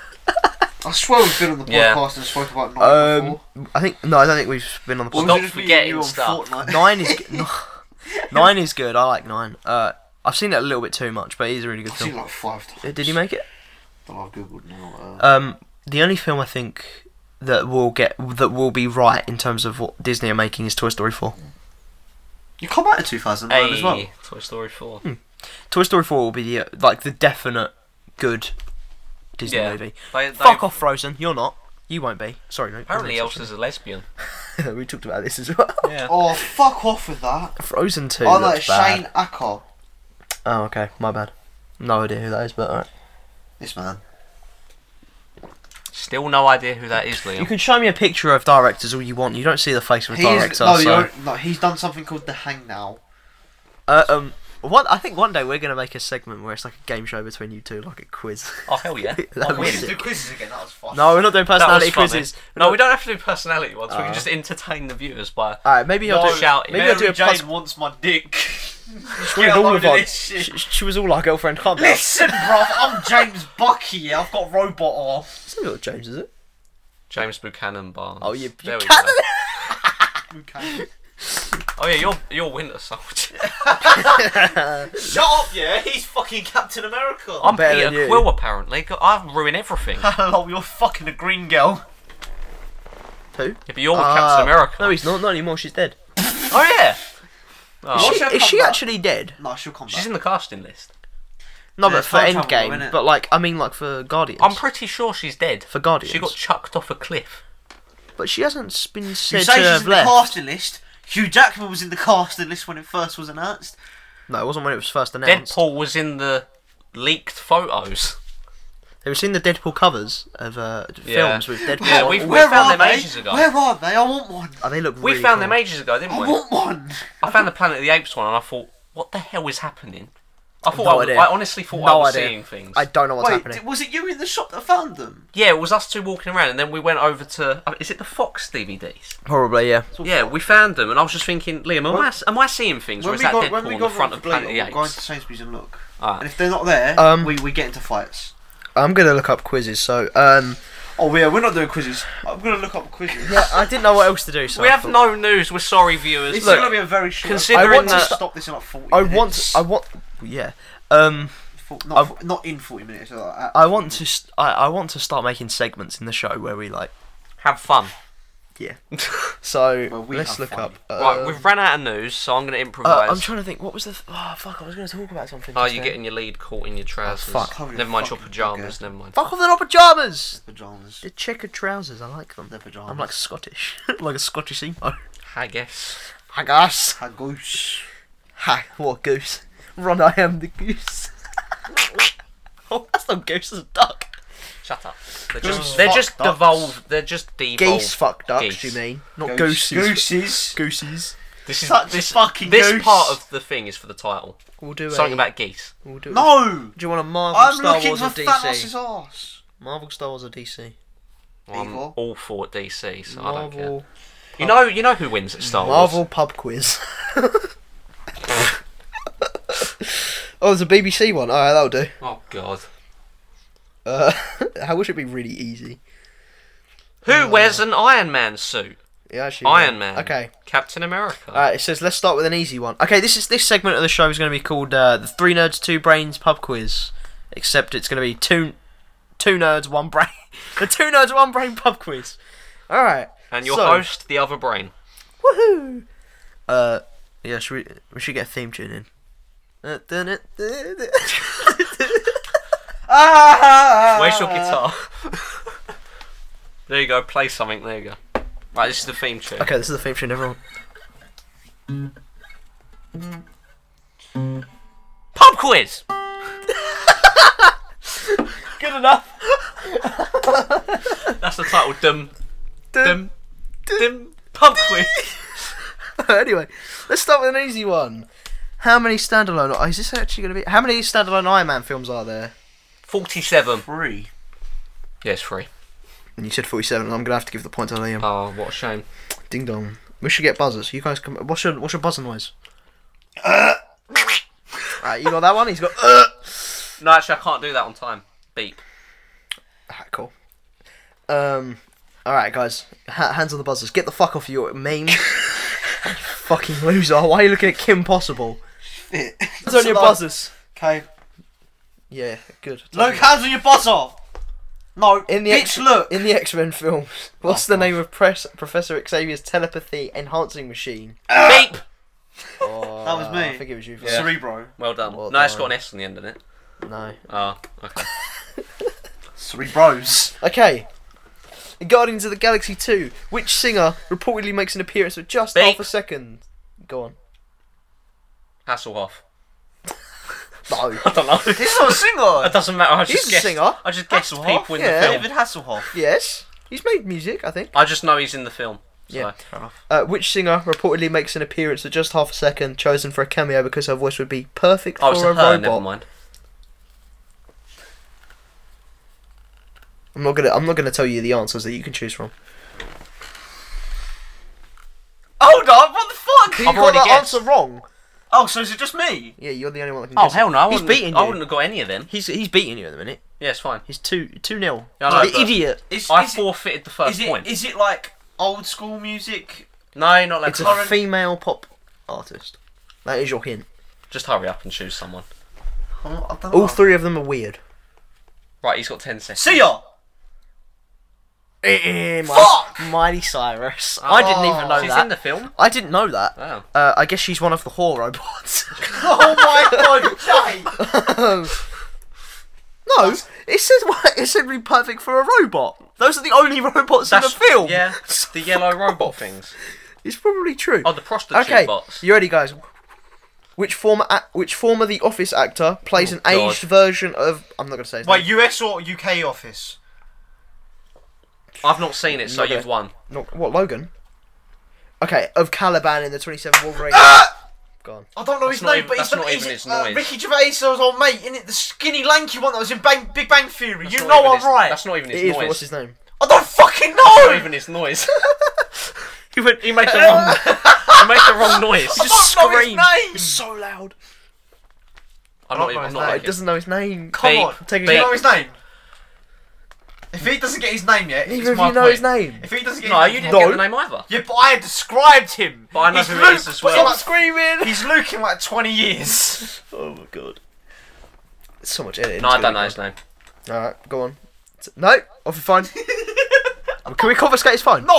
I swear we've been on the podcast Yeah. and spoke about Nine Um, before. I think no, I don't think we've been on the Or podcast. was Stop it just me and forgetting you on stuff. Fortnite? Nine is g- no, Nine is good. I like Nine. Uh, I've seen it a little bit too much, but it is a really good I've seen it film. like five times. Uh, Did you make it? But I've googled now. Uh, Um, the only film I think that will get that will be right in terms of what Disney are making is Toy Story four. you come out in two thousand nine Hey, as well. Toy Story four. Toy Story four will be the, uh, like the definite good Disney Yeah. movie. They, they, Fuck off, Frozen. You're not. You won't be. Sorry, no. Apparently, Elsa's a lesbian. we talked about this as well. Yeah. Oh, fuck off with that. Frozen two. Oh, no, looks it's bad. Shane Acker. Oh, okay. My bad. No idea who that is, but alright. This man. Still no idea who that is, You Liam. can show me a picture of directors all you want. You don't see the face of a He's, director. no, so. you're, no, he's done something called The Hang Now. Uh, um, one, I think one day we're gonna make a segment where it's like a game show between you two, like a quiz. Oh, hell yeah. That'd Oh, be we sick. did do quizzes again, that was fun. No, we're not doing That was personality funny. quizzes. No, we don't have to do personality ones. we Uh. can just entertain the viewers by. Alright, maybe I'll No, do. shouting. Maybe I'll do Mary a Jane pos- wants my dick. She, Get a all load of of our- this shit. she, she was all our girlfriend. Calm down. Listen, bruv, I'm James Bucky, yeah? I've got robot arms. It's not little James, is it? James Buchanan Barnes. Oh, you There we Buchanan. go. Okay. Oh yeah, you're you're Winter Soldier. Shut up, yeah? He's fucking Captain America. I'm better Peter than you. Quill apparently. Go- I ruin everything. Yeah, Hello, you're fucking a green girl. Who? but you're Uh, Captain America. No, he's not. Not anymore. She's dead. Oh yeah. Oh, Is What's she, her is she comeback? actually dead? No, she'll come she's back. in the casting list. No, Yeah, but for time travel, Endgame. innit? But like, I mean, like for Guardians. I'm pretty sure she's dead. for Guardians. She got chucked off a cliff. But she hasn't been You said say to she's have in the left. casting list. Hugh Jackman was in the casting list when it first was announced. No, it wasn't when it was first announced. Deadpool was in the leaked photos. Have you seen the Deadpool covers of uh, Yeah. films with Deadpool? Yeah, on we've- all- we Where found are them they? ages ago. Where are they? I want one. Oh, they look We really found cool. them ages ago, didn't I we? want one. I found the Planet of the Apes one, and I thought, what the hell is happening? I thought No I, was, idea. I honestly thought I No was idea. seeing things. I don't know what's Wait, happening. d- was it you in the shop that found them? Yeah, it was us two walking around, and then we went over to. Uh, is it the Fox D V Ds? Probably, yeah. Yeah, we found them, and I was just thinking, Liam, am, I, am I seeing things, or is that Deadpool on the front of Planet of the we'll go Apes? into Sainsbury's and look. Alright. And if they're not there, Um, we, we get into fights. I'm gonna look up quizzes. So, um, Oh, yeah, we're not doing quizzes. I'm going to look up quizzes. yeah, I didn't know what else to do. So we I have thought- no news. We're sorry, viewers. It's Look, going to be a very short... considering I want that- to stop this in like forty I minutes. want. To, I want. Yeah. Um, For- not, for- not in forty minutes. uh, at I forty want minutes. to. St- I, I want to start making segments in the show where we like Have fun. Yeah. So Well, we let's have look fun. up. Uh, Right, we've ran out of news, so I'm going to uh, improvise. I'm trying to think. What was the? Th- oh fuck! I was going to talk about something. Oh, just you're then. getting your lead caught in your trousers. fuck. Cover your Never mind your fucking pajamas. bugger. Never mind. Fuck off! They're not pajamas. Pajamas. They're checkered trousers. I like them. They're pajamas. I'm like Scottish, like a Scottish emo. I guess. Hi guys. a goose. Hi. What goose? Run! I am the goose. Oh, that's not goose. That's a duck. Shut up. They're Goose just, they're fuck just ducks. devolved. They're just devolved. Geese fuck ducks. geese. You mean? Not Goose- gooses. Gooses. Gooses. This is Such a this fucking This goose. part of the thing is for the title. We'll do Something a, about geese. We'll do No! Do you want a Marvel, I'm Star looking Wars, for or D C? Thanos' ass. Marvel, Star Wars, or D C? I'm Evil. all for D C, so I don't care. Marvel. You know, you know who wins at Star Marvel Wars. pub quiz. Oh, there's a B B C one. Alright, that'll do. Oh God. Uh, I wish it'd be really easy. Who wears an Iron Man suit? Yeah, actually. Iron yeah. Man. Okay. Captain America. Alright, it says let's start with an easy one. Okay, this is this segment of the show is going to be called uh, the Three Nerds, Two Brains pub quiz. Except it's going to be two, two nerds, one brain. The Two Nerds, One Brain pub quiz. Alright. and your so- host, the other brain. Woohoo! Uh, yeah, should we? We should get a theme tune in. Uh, dun it, dun it. Ah! Where's your guitar? There you go. Play something. There you go. Right, this is the theme tune. Okay, this is the theme tune, everyone. Pub quiz. Good enough. That's the title. Dum Dun, dum dum. Pub quiz. Anyway, let's start with an easy one. How many standalone? Oh, is this actually going to be? How many standalone Iron Man films are there? Forty-seven. Three. Yes, free. And you said forty-seven. I'm going to have to give the point to Liam. Oh, what a shame. Ding dong. We should get buzzers. You guys come. What's your What's your buzzer noise? Right, you got that one. He's got. Uh. No, actually, I can't do that on time. Beep. Alright, cool. Um. All right, guys. Ha- hands on the buzzers. Get the fuck off your meme. Fucking loser. Why are you looking at Kim Possible? Hands on your buzzers. Okay. Yeah, good. Look, hands on your buzzer. No, In the bitch, X- look. in the X-Men films, what's Oh, the name of Pres- Professor Xavier's telepathy enhancing machine? Beep. Oh, That was me. I think it was you. Yeah. Cerebro. Well done. Well no, it's done. got an S on the end of it. No. Oh, okay. Cerebros. Okay. In Guardians of the Galaxy two, which singer reportedly makes an appearance for just Beep. half a second? Go on. Hasselhoff. No. I don't know. He's not a singer. It doesn't matter. I He's just a guessed. singer. I just guessed Hasselhoff? people in Yeah. the film. David Hasselhoff. Yes. He's made music, I think. I just know he's in the film. So. Yeah. Fair enough. Uh, which singer reportedly makes an appearance for just half a second, chosen for a cameo because her voice would be perfect Oh, for it's a a her. robot? Never mind. I'm not gonna. I'm not gonna tell you the answers that you can choose from. Hold on, what the fuck? You I've got already that guessed. answer wrong. Oh, so is it just me? Yeah, you're the only one that can Oh guess. hell no! I He's wouldn't beating have, I you. wouldn't have got any of them. He's he's beating you at the minute. Yeah, it's fine. He's two two nil. Yeah, I know, the but- idiot. Is, I is, it, forfeited the first is, point. it, is it like old school music? No, not like It's a current- female pop artist. That is your hint. Just hurry up and choose someone. I don't, I don't All know. three of them are weird. Right, he's got ten seconds. See ya! Eh, Fuck! Miley Cyrus. I didn't even know She's that. in the film. I didn't know that. Wow. Uh, I guess she's one of the whore robots. Oh my god, Jay! No, it says it said be perfect for a robot. Those are the only robots in the film. Yeah, the yellow robot things. It's probably true. Oh, the prostitute Okay, bots. you ready, guys? Which former a- which former The Office actor plays Oh, an God. aged version of? I'm not gonna say. His Wait, name. U S or U K office? I've not seen it, so Not you've yet. won. Not, what Logan? Okay, of Caliban in the twenty-seven Wolverine. Go on. I don't know That's his not name, even- but he's that's the not he's even it, his uh, noise. Ricky Gervais' old mate, innit? The skinny, lanky one that was in Bang, Big Bang Theory. That's you not know even I'm his- right. That's not even It his is, but noise. what's his name? I don't fucking That's not know. even his noise. he went. He made the wrong. he made the wrong noise. I just don't know his screamed. name. It's so loud. I'm I not don't even. know I'm his not name. It like it. doesn't know his name. Come Beep. on, Take a do you Beep. know his name? If he doesn't get his name yet, Neither it's of my you know point. his name. If he doesn't get No, his you name, didn't No. get the name either. yeah, but I described him. But I know he's who it Luke, is as but well. He's, screaming. he's Luke in like twenty years. Oh my god. It's so much editing. No, I don't know his name. Alright, go on. No, off your phone. Can we confiscate his phone? No, fuck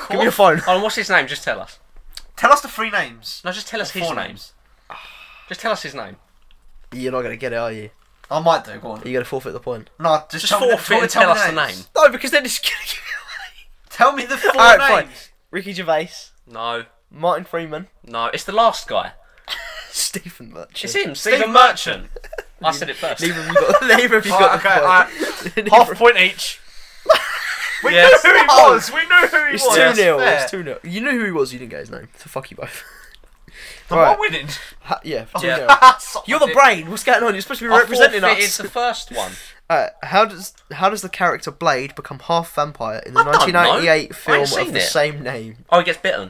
Give me your phone. Oh, and what's his name? Just tell us. Tell us the three names. No, just tell us Or his four name. names. Just tell us his name. You're not gonna get it, are you? I might do. Go on. Are you gonna forfeit the point? No, just, Just tell me the- forfeit and tell tell me us the names. name. No, because then it's gonna give it away. Tell me the four Alright, fine. names. Ricky Gervais, No, Martin Freeman, no, it's the last guy. Stephen Merchant. It's him, Stephen Stephen Merchant. I said it first. Neither of you got. Neither of you Alright, got okay, the point. Neither Half of- point each. We Yes. knew who he No. was. We knew who he It's was. two nil. Fair. It's two nil. You knew who he was. You didn't get his name. So fuck you both. Am Right. I winning? Ha- yeah, two Yeah. nil. Suck You're my the dick. brain. What's going on? You're supposed to be I representing forfeited us. the first one. Uh, how does how does the character Blade become half vampire in the I don't know. nineteen ninety-eight I ain't film seen of the it. same name? Oh, he gets bitten.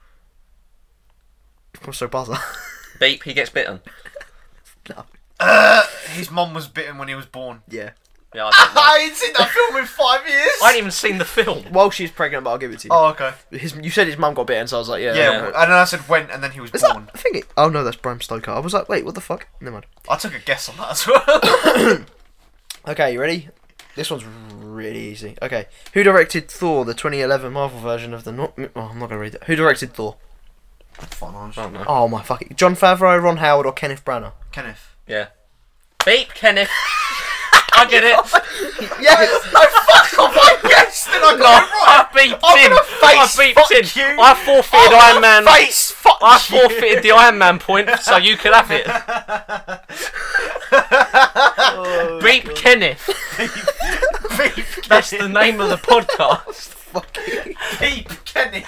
Also, buzzer. Beep, he gets bitten. No. Uh, his mum was bitten when he was born. Yeah. Yeah, I don't know. I ain't seen that film in five years. I ain't even seen the film. While she's pregnant, but I'll give it to you. Oh, okay. His, you said his mum got bitten, so I was like, yeah. Yeah, Yeah. and then I said when, and then he was Is born. that? I think it. Oh no, that's Bram Stoker. I was like, wait, what the fuck? Never mind. I took a guess on that as well. Okay, you ready? This one's really easy. Okay, who directed Thor, the twenty eleven Marvel version of the? No- oh, I'm not gonna read it. Who directed Thor? Fine, I I don't know. Oh my fucking John Favreau, Ron Howard, or Kenneth Branagh? Kenneth. Yeah. Beep, Kenneth. I get it. Yes. No, fuck off! I guessed and I No, got it I right. beeped I'm in. gonna I face beeped fuck in. you. I forfeited I'm Iron Man. gonna face fuck I you. forfeited the Iron Man point, so you could have it. Beep Kenneth. Beep That's the name of the podcast. Fucking Beep Kenneth.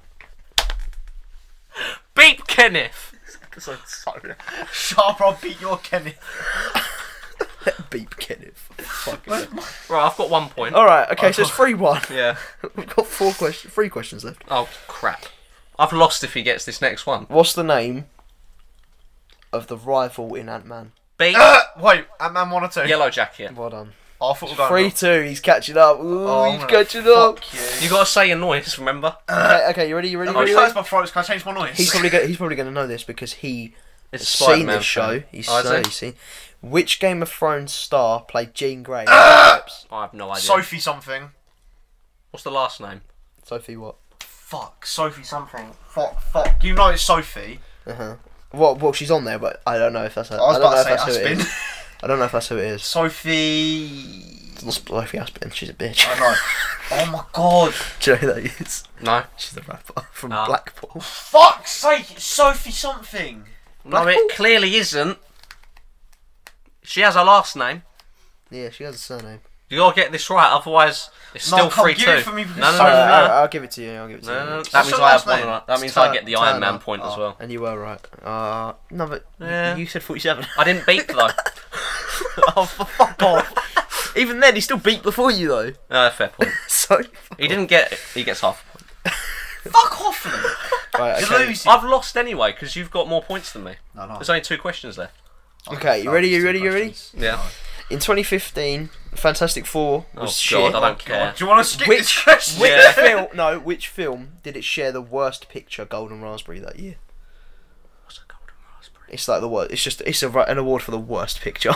Beep Kenneth. Sharp, I'll beat your Kenneth. beep Kenneth. Fucking. Right, I've got one point. All right. Okay, so it's three one. Yeah. We've got four questions, three questions left. Oh crap. I've lost if he gets this next one. What's the name of the rival in Ant-Man? Beep. Uh, wait, Ant-Man one or two? Yellow Jacket. Well done. Oh, I thought we were Three going two. He's catching up. Ooh, Oh, I'm he's gonna catching up. fuck you. You gotta say your noise, remember? Okay, okay, you ready? You ready? I'm You going ready? to my throat. Can I change my noise? He's probably go- he's probably going to know this because he It's has seen Spider-Man this show. fan. He's Oh, is so he? he's seen. Which Game of Thrones star played Jean Grey? I have no idea. Sophie something. What's the last name? Sophie what? Fuck, Sophie something. Fuck, fuck. You know it's Sophie. Uh huh. Well, well, she's on there, but I don't know if that's. Her. I was I don't know about if to that's say who it Aspin. is. I don't know if that's who it is. Sophie. It's not Sophie Aspin. She's a bitch. I know. Oh my god. Do you know who that is? No. She's a rapper from Ah. Blackpool. Fuck's sake, it's Sophie something. No, it clearly isn't. She has a last name. Yeah, she has a surname. You gotta get this right, otherwise it's No, still come three give two. it for me because No, no, so- no, Uh, no, I'll, no. I'll give it to you. I'll give it to No, you. no, no. What's That means her I have last one. name? and I- That means Turner- I get the Iron Man Turner. point as Oh. well. And you were right. Uh, no, but Yeah. you said forty-seven. I didn't beep though. Oh, for fuck off. Even then, he still beat before you, though. No, fair point. So. He didn't get. He gets half. a point. Fuck off then. Right, You're okay. losing. I've lost anyway because you've got more points than me. No, no. There's only two questions left. Okay, you ready? You ready? You ready? Yeah. In twenty fifteen, Fantastic Four Oh was god, shit. I don't care. Do you want to skip Which- this question? Which Yeah. film? No, which film did it share the worst picture Golden Raspberry that year? What's a golden raspberry? It's like the worst. It's just it's a, an award for the worst picture.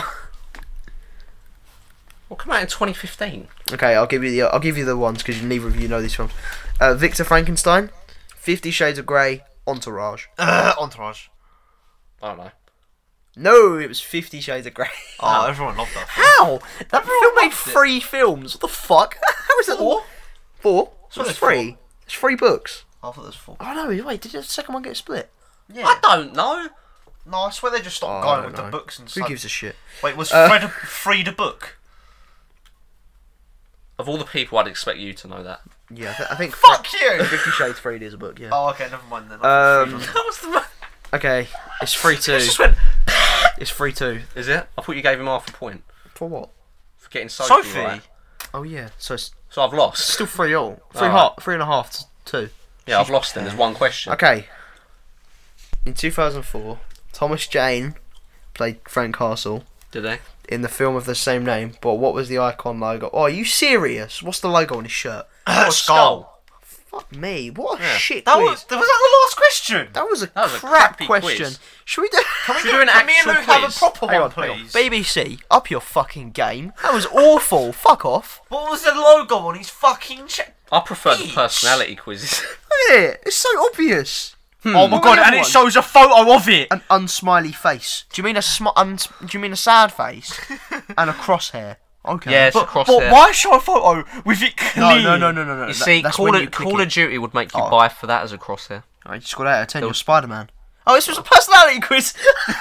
Well, come out in twenty fifteen. Okay, I'll give you the I'll give you the ones because neither of you know these films. Uh, Victor Frankenstein, Fifty Shades of Grey, Entourage. Uh, Entourage. I don't know. No, it was Fifty Shades of Grey. Oh, everyone loved that. How? That film made loved it. three films. What the fuck? How is that Four? Four? So It's there's three. It's three books. I thought there was four. Oh no! Wait, did the second one get split? Yeah. I don't know. No, I swear they just stopped Oh, I going don't with the know. books and Who stuff. gives a shit? Wait, was Uh, Fred Free the book? Of all the people, I'd expect you to know that. Yeah, I, th- I think Fuck you! Fifty Shades Freed is a book. Yeah. Oh, okay, never mind then. I Um, thought Freed was- That was the. Okay, it's three two. Just went. It's three two. Is it? I thought you gave him half a point For what? for getting Sophie, Sophie? right. Oh yeah. So it's So I've lost. still three all. Three Oh. half. Three and a half to two. Yeah, I've lost. Then there's one question. Okay. In two thousand four, Thomas Jane played Frank Castle Did they? in the film of the same name. But what was the icon logo? Oh, are you serious? What's the logo on his shirt? Uh, Skull. Fuck me. What a Yeah. shit That quiz. was, was that the last question? That was a That was a crap crappy question. quiz. Should we do? Can we Should we do an can me and actual Luke have a quiz? proper Hang one, on, hang on. please? B B C, up your fucking game. That was awful. Fuck off. What was the logo on his fucking check? I prefer the Each. personality quizzes. Yeah, it's so obvious. Oh my What god, about and it one? shows a photo of it. An unsmiley face. Do you mean a sm- uns- Do you mean a sad face and a crosshair? Okay. Yeah, it's a But, crosshair. but why show a photo with it No, clear? no, no, no, no, no. You that- see, that's Call, when of, you click Call it. of Duty would make you Oh. buy for that as a crosshair. I just got out of ten. There You're was- Spider-Man. Oh, this was a personality quiz.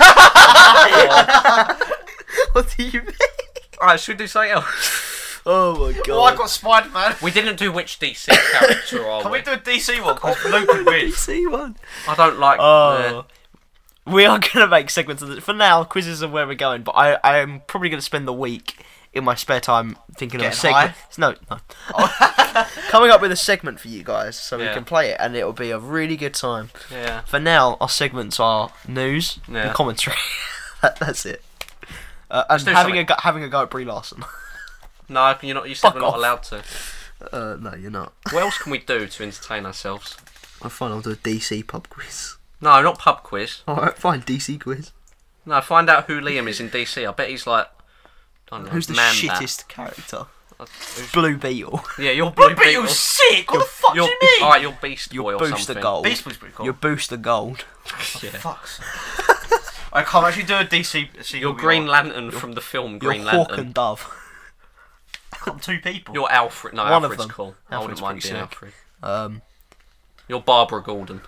What do you mean? Alright, should we do something else? Oh my god. Oh, I got Spider-Man. We didn't do which D C character are Can we? we do a D C one? Because Luke would win. D C one. I don't like. Oh. We are going to make segments of this. For now, quizzes are where we're going, but I, I am probably going to spend the week in my spare time thinking of a Getting segment. No, no. Coming up with a segment for you guys so we Yeah. can play it, and it'll be a really good time. uh, yeah. For now, our segments are news Yeah. and commentary. that, that's it. Uh, and do having a something. go, having a go at Brie Larson. No, you're not. You said Fuck we're not off. allowed to. Uh, no, you're not. What else can we do to entertain ourselves? I fine. I'll do a D C pub quiz. No, not pub quiz. All right, fine. D C quiz. No, find out who Liam is in D C. I bet he's like. I don't know, Who's the Man shittest character? Bat. Who's- Blue Beetle. Yeah, you're Blue Blue Beetle. Beetle's sick. What the fuck do You're, you mean? Alright, you're Beast Your Boy or booster something. gold. Beast Boy's pretty cool. Your booster gold. Yeah. Fucks. I can't actually do a D C. see You're who we Green are. Lantern from the film Your Green Hawk Lantern. and Dove. I'm two people. You're Alfred. No, One of Alfred's them. cool. I Alfred's wouldn't mind pretty being sick. Alfred. Um, You're Barbara Gordon.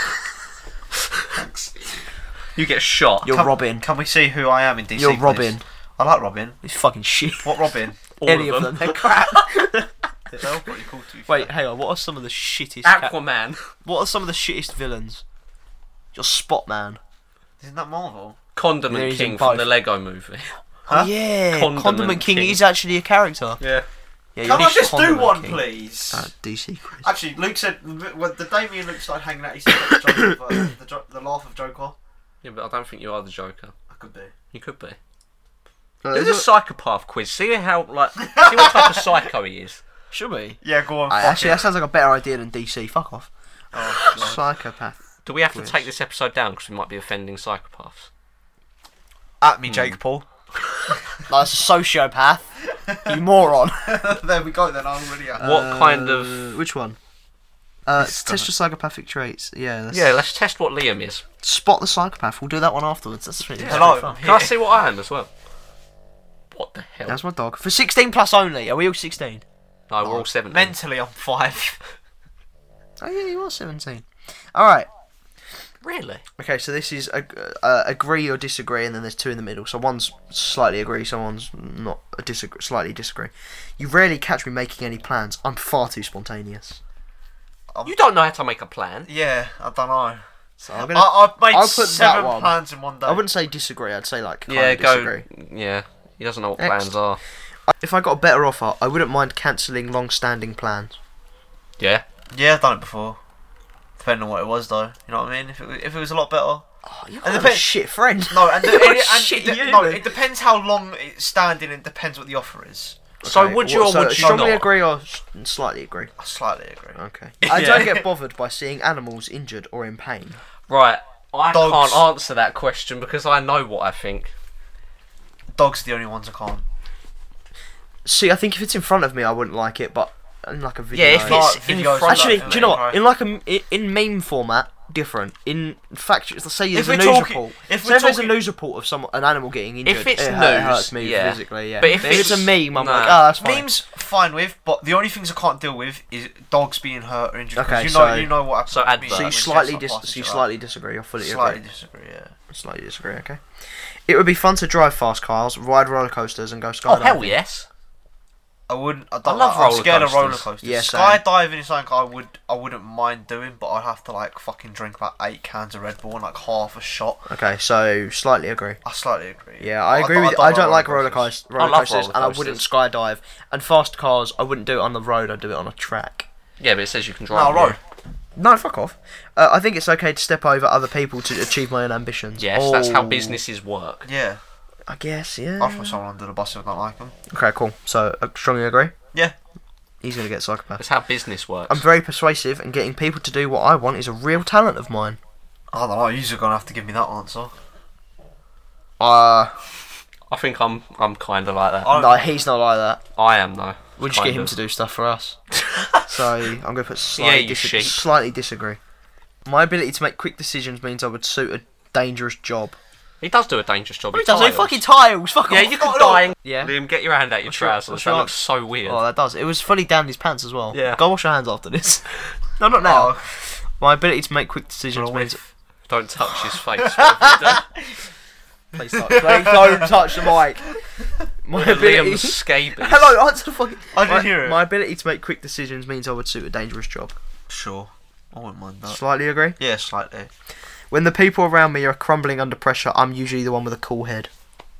You get shot. you're Can- Robin. Can we see who I am in D C? You're please? Robin. I like Robin. He's fucking shit. What Robin? All Any of of them. them. They're crap. They're all pretty cool to be fair. Wait, hang on. What are some of the shittest? ca- Aquaman. what are some of the shittest villains? Your Spotman. Isn't that Marvel? Condiment Yeah, he's in King from both. the Lego movie. Huh? Oh yeah, Condiment Condiment, King, King. is actually a character. Yeah. Yeah, Can you're I just do Condiment one, King. please? Uh, D C quiz. Actually, Luke said well, the day me and Luke started hanging out, he said the, joke of, uh, the, jo- the laugh of Joker. Yeah, but I don't think you are the Joker. I could be. You could be. Uh, There's is a it- psychopath quiz. See how like see what type of psycho he is. Should we? Yeah, go on. Uh, fuck actually, it. that sounds like a better idea than D C. Fuck off. Oh, God. Psychopath. Do we have to Quiz. take this episode down because we might be offending psychopaths? At me, Jake Paul. That's a sociopath. You moron. There we go. Then I'm already at. What Uh, kind of- Which one? Uh, This test your psychopathic traits. Yeah. That's Yeah, let's test what Liam is. Spot the psychopath. We'll do that one afterwards. That's pretty. that's Hello. pretty fun. Can I see what I am as well? What the hell? That's my dog. For sixteen plus only. Are we all sixteen? No, we're all seventeen. Mentally, I'm five. Oh yeah, you are seventeen. All right. Really? Okay, so this is ag- uh, agree or disagree, and then there's two in the middle. So one's slightly agree, someone's not a disagree, slightly disagree. You rarely catch me making any plans. I'm far too spontaneous. You don't know how to make a plan. Yeah, I don't know. So I'm gonna. I, I've made I'll put that seven one. plans in one day. I wouldn't say disagree. I'd say like kind Yeah, of go. disagree. Yeah, he doesn't know what Next. plans are. If I got a better offer, I wouldn't mind cancelling long-standing plans. Yeah. Yeah, I've done it before. Depending on what it was, though. You know what I mean? If it, was- if it was a lot better. Oh, you're And kind of a depends- shit friend. No, and, the, You're a and, and shit the- human. no, it depends how long it's standing and depends what the offer is. So Okay, would you what- or so would you strongly not? agree or s- slightly agree? I slightly agree. Okay. I Yeah. don't get bothered by seeing animals injured or in pain. Right. I Dogs. can't answer that question because I know what I think. Dogs are the only ones I can't. See, I think if it's in front of me, I wouldn't like it, but in like a video. Yeah, if Like it's in videos front. like Actually, that, do you know what? right? In like a m- i- in meme format, different. In fact, let's say there's If a we're news talking- report. if Say we're if there's a talking- news report of some an animal getting injured, If it's it, hurt- it news, hurts me yeah. physically. Yeah. But if it's, a it's- meme, I'm nah. like, oh, that's fine. Memes, fine with, but the only things I can't deal with is dogs being hurt or injured. 'cause Okay, you know, so- you know what happens. so with adverts. me So you when slightly Jess, dis- like, so you passes slightly disagree. I fully it up. slightly agree. disagree. Yeah. Slightly disagree. Okay. It would be fun to drive fast cars, ride roller coasters, and go skydiving. Oh hell yes. I wouldn't. I, I don't, love I'm roller scared of roller coasters. coasters. Yeah, same. Skydiving is something I would. I wouldn't mind doing, but I'd have to like fucking drink about eight cans of Red Bull and like half a shot. Okay, so slightly agree. I slightly agree. Yeah, I But agree with. I don't like roller coasters. coasters, roller love coasters, roller and I wouldn't coasters. skydive. And fast cars, I wouldn't do it on the road. I'd do it on a track. Yeah, but it says you can No, drive. road. No, fuck off. Uh, I think it's okay to step over other people to achieve my own ambitions. Yes, that's how Oh, businesses work. Yeah. I guess, yeah. I'll throw someone under the bus if I don't like them. Okay, cool. So, uh, strongly agree? Yeah. He's going to get psychopath. That's how business works. I'm very persuasive, and getting people to do what I want is a real talent of mine. I don't know. You're gonna have to give me that answer. Uh, I think I'm I'm kind of like that. I- no, he's not like that. I am though. We'll just get Kind him of. to do stuff for us. So I'm going to put slightly, Yeah, you dis- sheep. slightly disagree. My ability to make quick decisions means I would suit a dangerous job. He does do a dangerous job. He He does. He tiles. fucking tiles. Fuck Yeah, off. you could Fuck die. off. Yeah. Liam, get your hand out your What's your- trousers. what's That your looks so weird. Oh, that does. It was fully down his pants as well. Yeah. Go wash your hands after this. No, not now. Oh. My ability to make quick decisions Roll means. with- Don't touch his face. whatever you Please don't, please don't touch the mic. My do. ability. Liam's scabies. Hello, answer the fucking. I didn't my, hear it. My ability to make quick decisions means I would suit a dangerous job. Sure. I wouldn't mind that. Slightly agree. Yeah, slightly. When the people around me are crumbling under pressure, I'm usually the one with a cool head.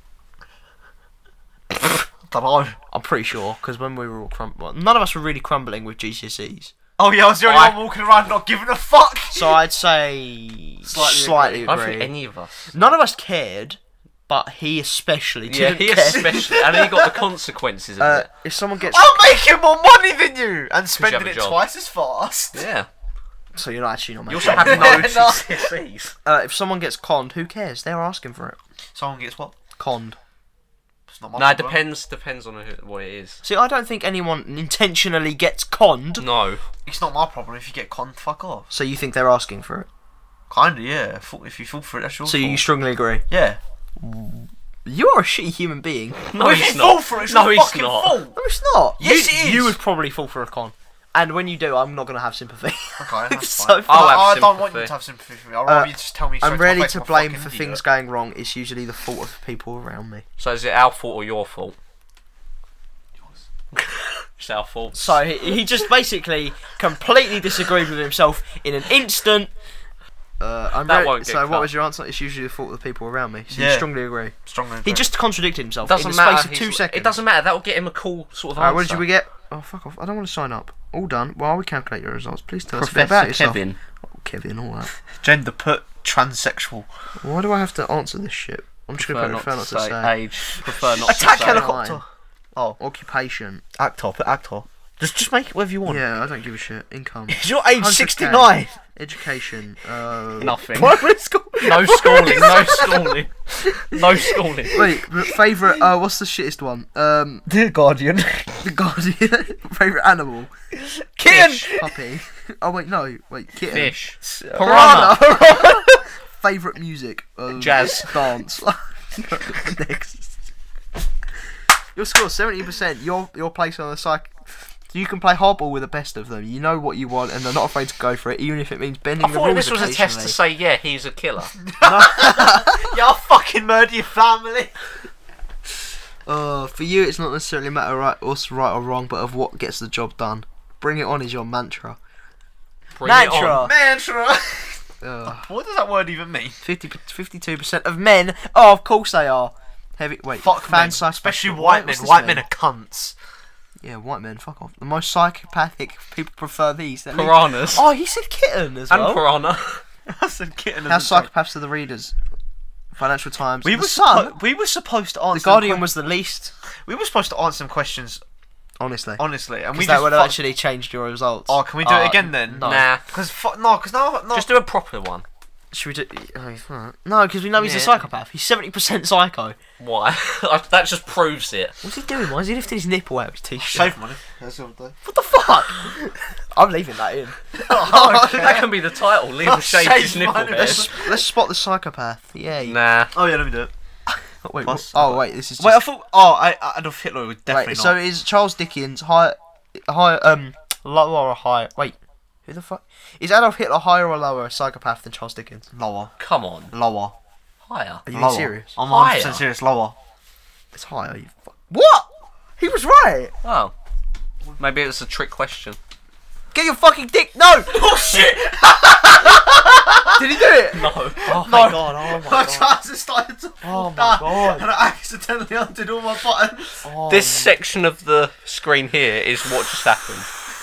Don't know. I'm pretty sure, because when we were all crum- well, none of us were really crumbling with G C S Es. Oh yeah, I was the only I- one walking around not giving a fuck. So I'd say Slightly slightly, I don't agree. think any of us. None of us cared, but he especially Yeah, didn't he care. especially, and he got the consequences of Uh, it. if someone gets, I'm making more money than you and you spending have a it job. twice as fast. Yeah. so you're not actually not You making also have money. no No. G C S Es. Uh, if someone gets conned, who cares? They're asking for it. Someone gets what? Conned. It's not my No, it problem. depends. Depends on who, what it is. See, I don't think anyone intentionally gets conned. No. It's not my problem if you get conned. Fuck off. So you think they're asking for it? Kinda, yeah. Fall- If you fall for it, that's your So fault. you strongly agree? Yeah. You are a shitty human being. No, Well, if he's you fall not. for it, it's No, your he's fucking not. fault. No, it's not. Yes, you, it is. You would probably fall for a con. And when you do, I'm not going to have sympathy. Okay, that's So fine. I'll I, have I don't want you sympathy. to have sympathy for me. I'd rather Uh, you just tell me. straight I'm my ready face, to I'm a blame fucking for idiot. things going wrong. It's usually the fault of people around me. So is it our fault or your fault? It's our fault. So he, he just basically completely disagreed with himself in an instant. Uh, I'm That ready- won't get so what cut. was your answer? It's usually the fault of the people around me. So you Yeah. strongly agree. Strongly He agree. just contradicted himself Doesn't in the matter. space of two he's- seconds. It doesn't matter. That will get him a cool sort of Alright, answer. what did we get? Oh, fuck off. I don't want to sign up. All done. While we calculate your results, please tell us a bit about Professor yourself. Kevin. Oh, Kevin, all that. Gender put transsexual. Why do I have to answer this shit? I'm just going to Prefer prefer not not to to say say. age. Prefer not to Attack say. helicopter. Oh, occupation. Actor, put actor. Just, just make it whatever you want. Yeah, I don't give a shit. Income. You're age one hundred K. sixty-nine. Education. Uh, Nothing. Primary school. No schooling. No schooling. No schooling. Wait, but favourite. Uh, what's the shittest one? Um, Dear Guardian. the Guardian. Favourite animal. Kitten. Puppy. Oh wait, no. Wait, kitten. Fish. Piranha. Piranha. Favourite music. Uh, Jazz. Dance. Next. Your score seventy percent. Your your place on the psych. You can play hardball with the best of them. You know what you want, and they're not afraid to go for it, even if it means bending I the thought rules this was a test to occasionally. say, yeah, he's a killer. Yeah, I'll fucking murder your family. Uh, for you, it's not necessarily a matter of right, what's right or wrong, but of what gets the job done. Bring it on is your mantra. Bring it Mantra. on. Mantra. Uh, What does that word even mean? fifty, fifty-two percent of men. Oh, of course they are. Heavy. Wait. Fuck fan men, psych- especially what- white men. what's this White mean? men are cunts. Yeah, white men. Fuck off. The most psychopathic people prefer these. They're Piranhas. Oh, he said kitten as And well. piranha. I said kitten. How as a joke. psychopaths are the readers? Financial Times. We the were Sun. suppo- we were supposed to answer. The Guardian them was the least. que- We were supposed to answer some questions Honestly. honestly, and we Because just that would have fucked- actually changed your results. Oh, can we do Uh, it again then? no. Nah. Because fu- no, because no, no. Just do a proper one. Should we do? Oh, alright. No, because we know he's a Yeah. psychopath. He's seventy percent psycho. Why? That just proves it. What's he doing? Why is he lifting his nipple out of his t-shirt? save money. That's what I'm doing. What the fuck? I'm leaving that in. That can be the title. Liam shaved his Save nipple money. hairs. Let's, let's spot the psychopath. Yay. Nah. Oh yeah, let me do it. Oh, wait, Plus- what- oh wait, this is just... Wait, I thought. Oh, I, Adolf Hitler would definitely Wait, not. so is Charles Dickens high, high, um, lower or higher? Wait, who the fuck? Is Adolf Hitler higher or lower a psychopath than Charles Dickens? lower, Come on. lower, Higher. Are you lower. serious? I'm one hundred Higher? percent serious. Lower. It's higher, you fuck. What? He was right! Oh. Maybe it's a trick question. Get your fucking dick- No! Oh shit! Did he do it? No. Oh my god, oh my My god. trousers started to fall Oh my down, god. and I accidentally undid all my buttons. Oh, This section of the screen here is what just happened.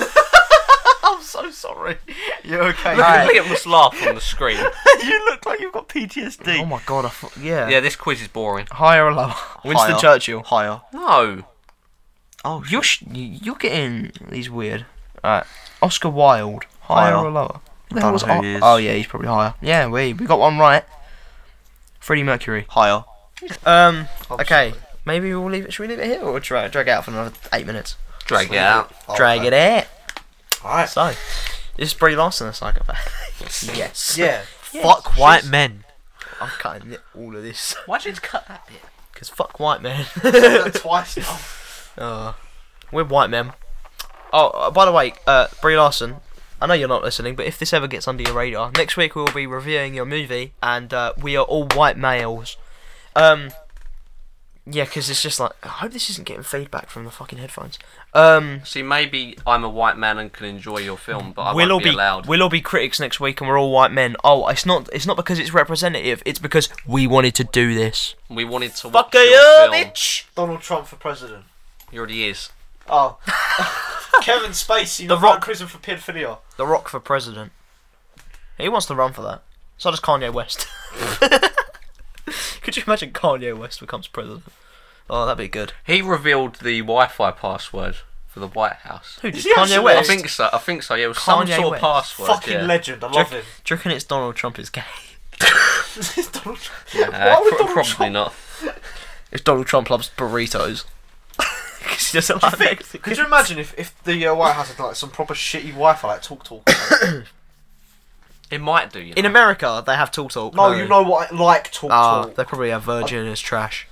I'm so sorry. You okay? Look at Right. Liam's laugh on the screen. You look like you've got P T S D. oh my god, I fu- yeah. Yeah, this quiz is boring. Higher or lower? Winston Higher. Churchill. Higher. No. Oh, You're, sh- you're getting these weird. Alright. Oscar Wilde. Higher, Higher. or lower? Who the Don't hell was know who O- he is. Oh yeah, he's probably higher. Yeah, we we got one right. Freddie Mercury. higher. Um. I'm Okay. Maybe we'll leave it. Should we leave it here or drag drag it out for another eight minutes? Drag it out. Drag it out. Alright. So, is Brie Larson a psychopath? yes. Yeah. Yes, fuck white she's- men. I'm cutting all of this. Why'd you cut that bit? Because fuck white men. Twice now. Uh, we're white men. Oh, uh, by the way, uh, Brie Larson, I know you're not listening, but if this ever gets under your radar, next week we will be reviewing your movie, and uh, we are all white males. Um, yeah, because it's just like, I hope this isn't getting feedback from the fucking headphones. Um, See, maybe I'm a white man and can enjoy your film, but I we'll all won't be, be allowed. we'll all be critics next week, and we're all white men. Oh, it's not it's not because it's representative. It's because we wanted to do this. We wanted to Fuck watch your you, film. bitch. Donald Trump for president. He already is. Oh. Kevin Spacey, The not going Rock- to prison for paedophilia. The Rock for president. He wants to run for that. So does Kanye West. Could you imagine Kanye West becomes president? Oh, that'd be good. He revealed the Wi-Fi password for the White House. Who did Is he Kanye actually? I West? think so. I think so. Yeah, it was some Kanye sort West. of password. Fucking yeah. legend, I Do you, love reckon, him. do you reckon it's Donald Trump is gay? Donald Trump. Uh, Why would pro- Donald probably Trump- not. If Donald Trump loves burritos. Because he doesn't like Mexican. Could you imagine if, if the uh, White House had like some proper shitty Wi-Fi, like Talk Talk? It might do. You know? In America, they have Talk Talk. No, you know what? I like Talk Ah, Talk. they probably have Virgin as trash.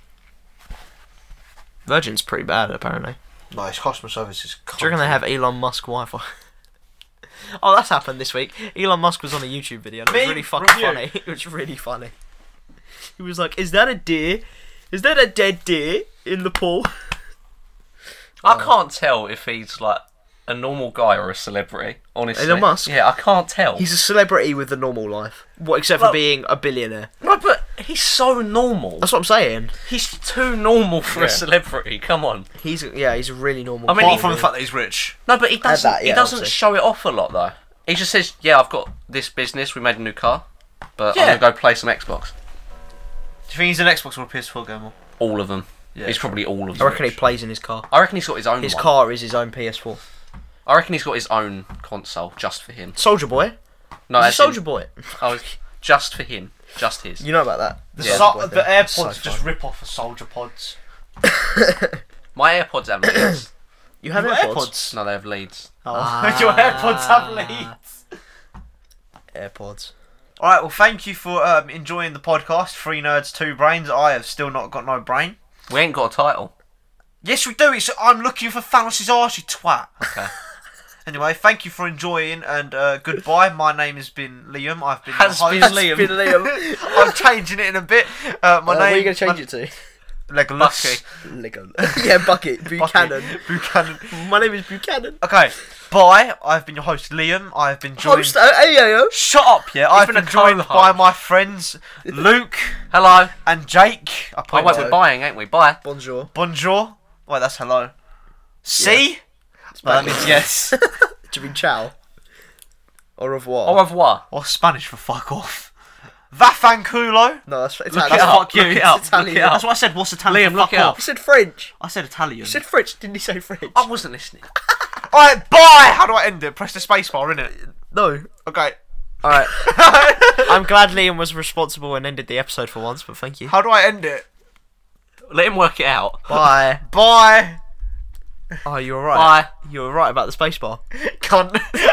Virgin's pretty bad, apparently. No, his customer service is. Do you reckon they have Elon Musk Wi-Fi? Oh, that's happened this week. Elon Musk was on a YouTube video and it was Meme really fucking review. funny. It was really funny. He was like, is that a deer? Is that a dead deer in the pool? I can't tell if he's like a normal guy or a celebrity. Honestly, Elon Musk? Yeah, I can't tell. He's a celebrity with a normal life. What, except Well- for being a billionaire. no, but he's so normal. That's what I'm saying. He's too normal for Yeah. a celebrity. Come on. He's yeah, he's a really normal. I mean, Apart he- from the fact that he's rich. No, but he doesn't. that, yeah, he doesn't obviously. show it off a lot though. He just says, "Yeah, I've got this business. We made a new car, but Yeah. I'm gonna go play some Xbox." Do you think he's an Xbox or a P S four gamer? All of them. Yeah. He's probably all of I them. reckon he plays in his car. I reckon he's got his own. His one. car is his own P S four. I reckon he's got his own console just for him. Soldier Boy. No, He's a as Soldier in- Boy. Oh, just for him, just his. You know about that? The, Yeah. so- Boy the thing. AirPods So just fun. rip off of Soldier Pods. My AirPods have leads. You have You got AirPods? No, they have leads. Oh. Your AirPods have leads. AirPods. Alright, well, thank you for um, enjoying the podcast. Three Nerds, Two Brains. I have still not got no brain. We ain't got a title. Yes, we do. It's I'm looking for Thanos' arse, you twat. Okay. Anyway, thank you for enjoying and uh, goodbye. My name has been Liam. I've been Has your been host. Liam. Been Liam. I'm changing it in a bit. Uh, my Uh, name. what are you going to change my, it to? Legolas. Lego. yeah, Bucket. Buchanan. Bucket. Buchanan. My name is Buchanan. Okay, bye. I've been your host, Liam. I've been joined. Host. Uh, hey, yo, yo. Shut up, yeah. I've been been, a joined co-host. by my friends Luke Hello. and Jake. I Oh point wait, to we're buying, ain't we? Bye. Bonjour. Bonjour. Wait, that's hello. See? No, that means yes. Do you mean ciao? Au revoir. Au revoir. Or Spanish for fuck off. Vaffanculo. no, that's Italian. Look it That's up, fuck you. look it up, It's Italian. look it up. That's what I said. What's Italian? Liam, for look fuck it up. off? You said French. I said Italian. You said French. Didn't you say French? I wasn't listening. Alright, bye! How do I end it? Press the spacebar, innit? No. Okay. Alright. I'm glad Liam was responsible and ended the episode for once, but thank you. How do I end it? Let him work it out. Bye. Bye! Oh, you were right. Bye. You were right about the spacebar. Cunt.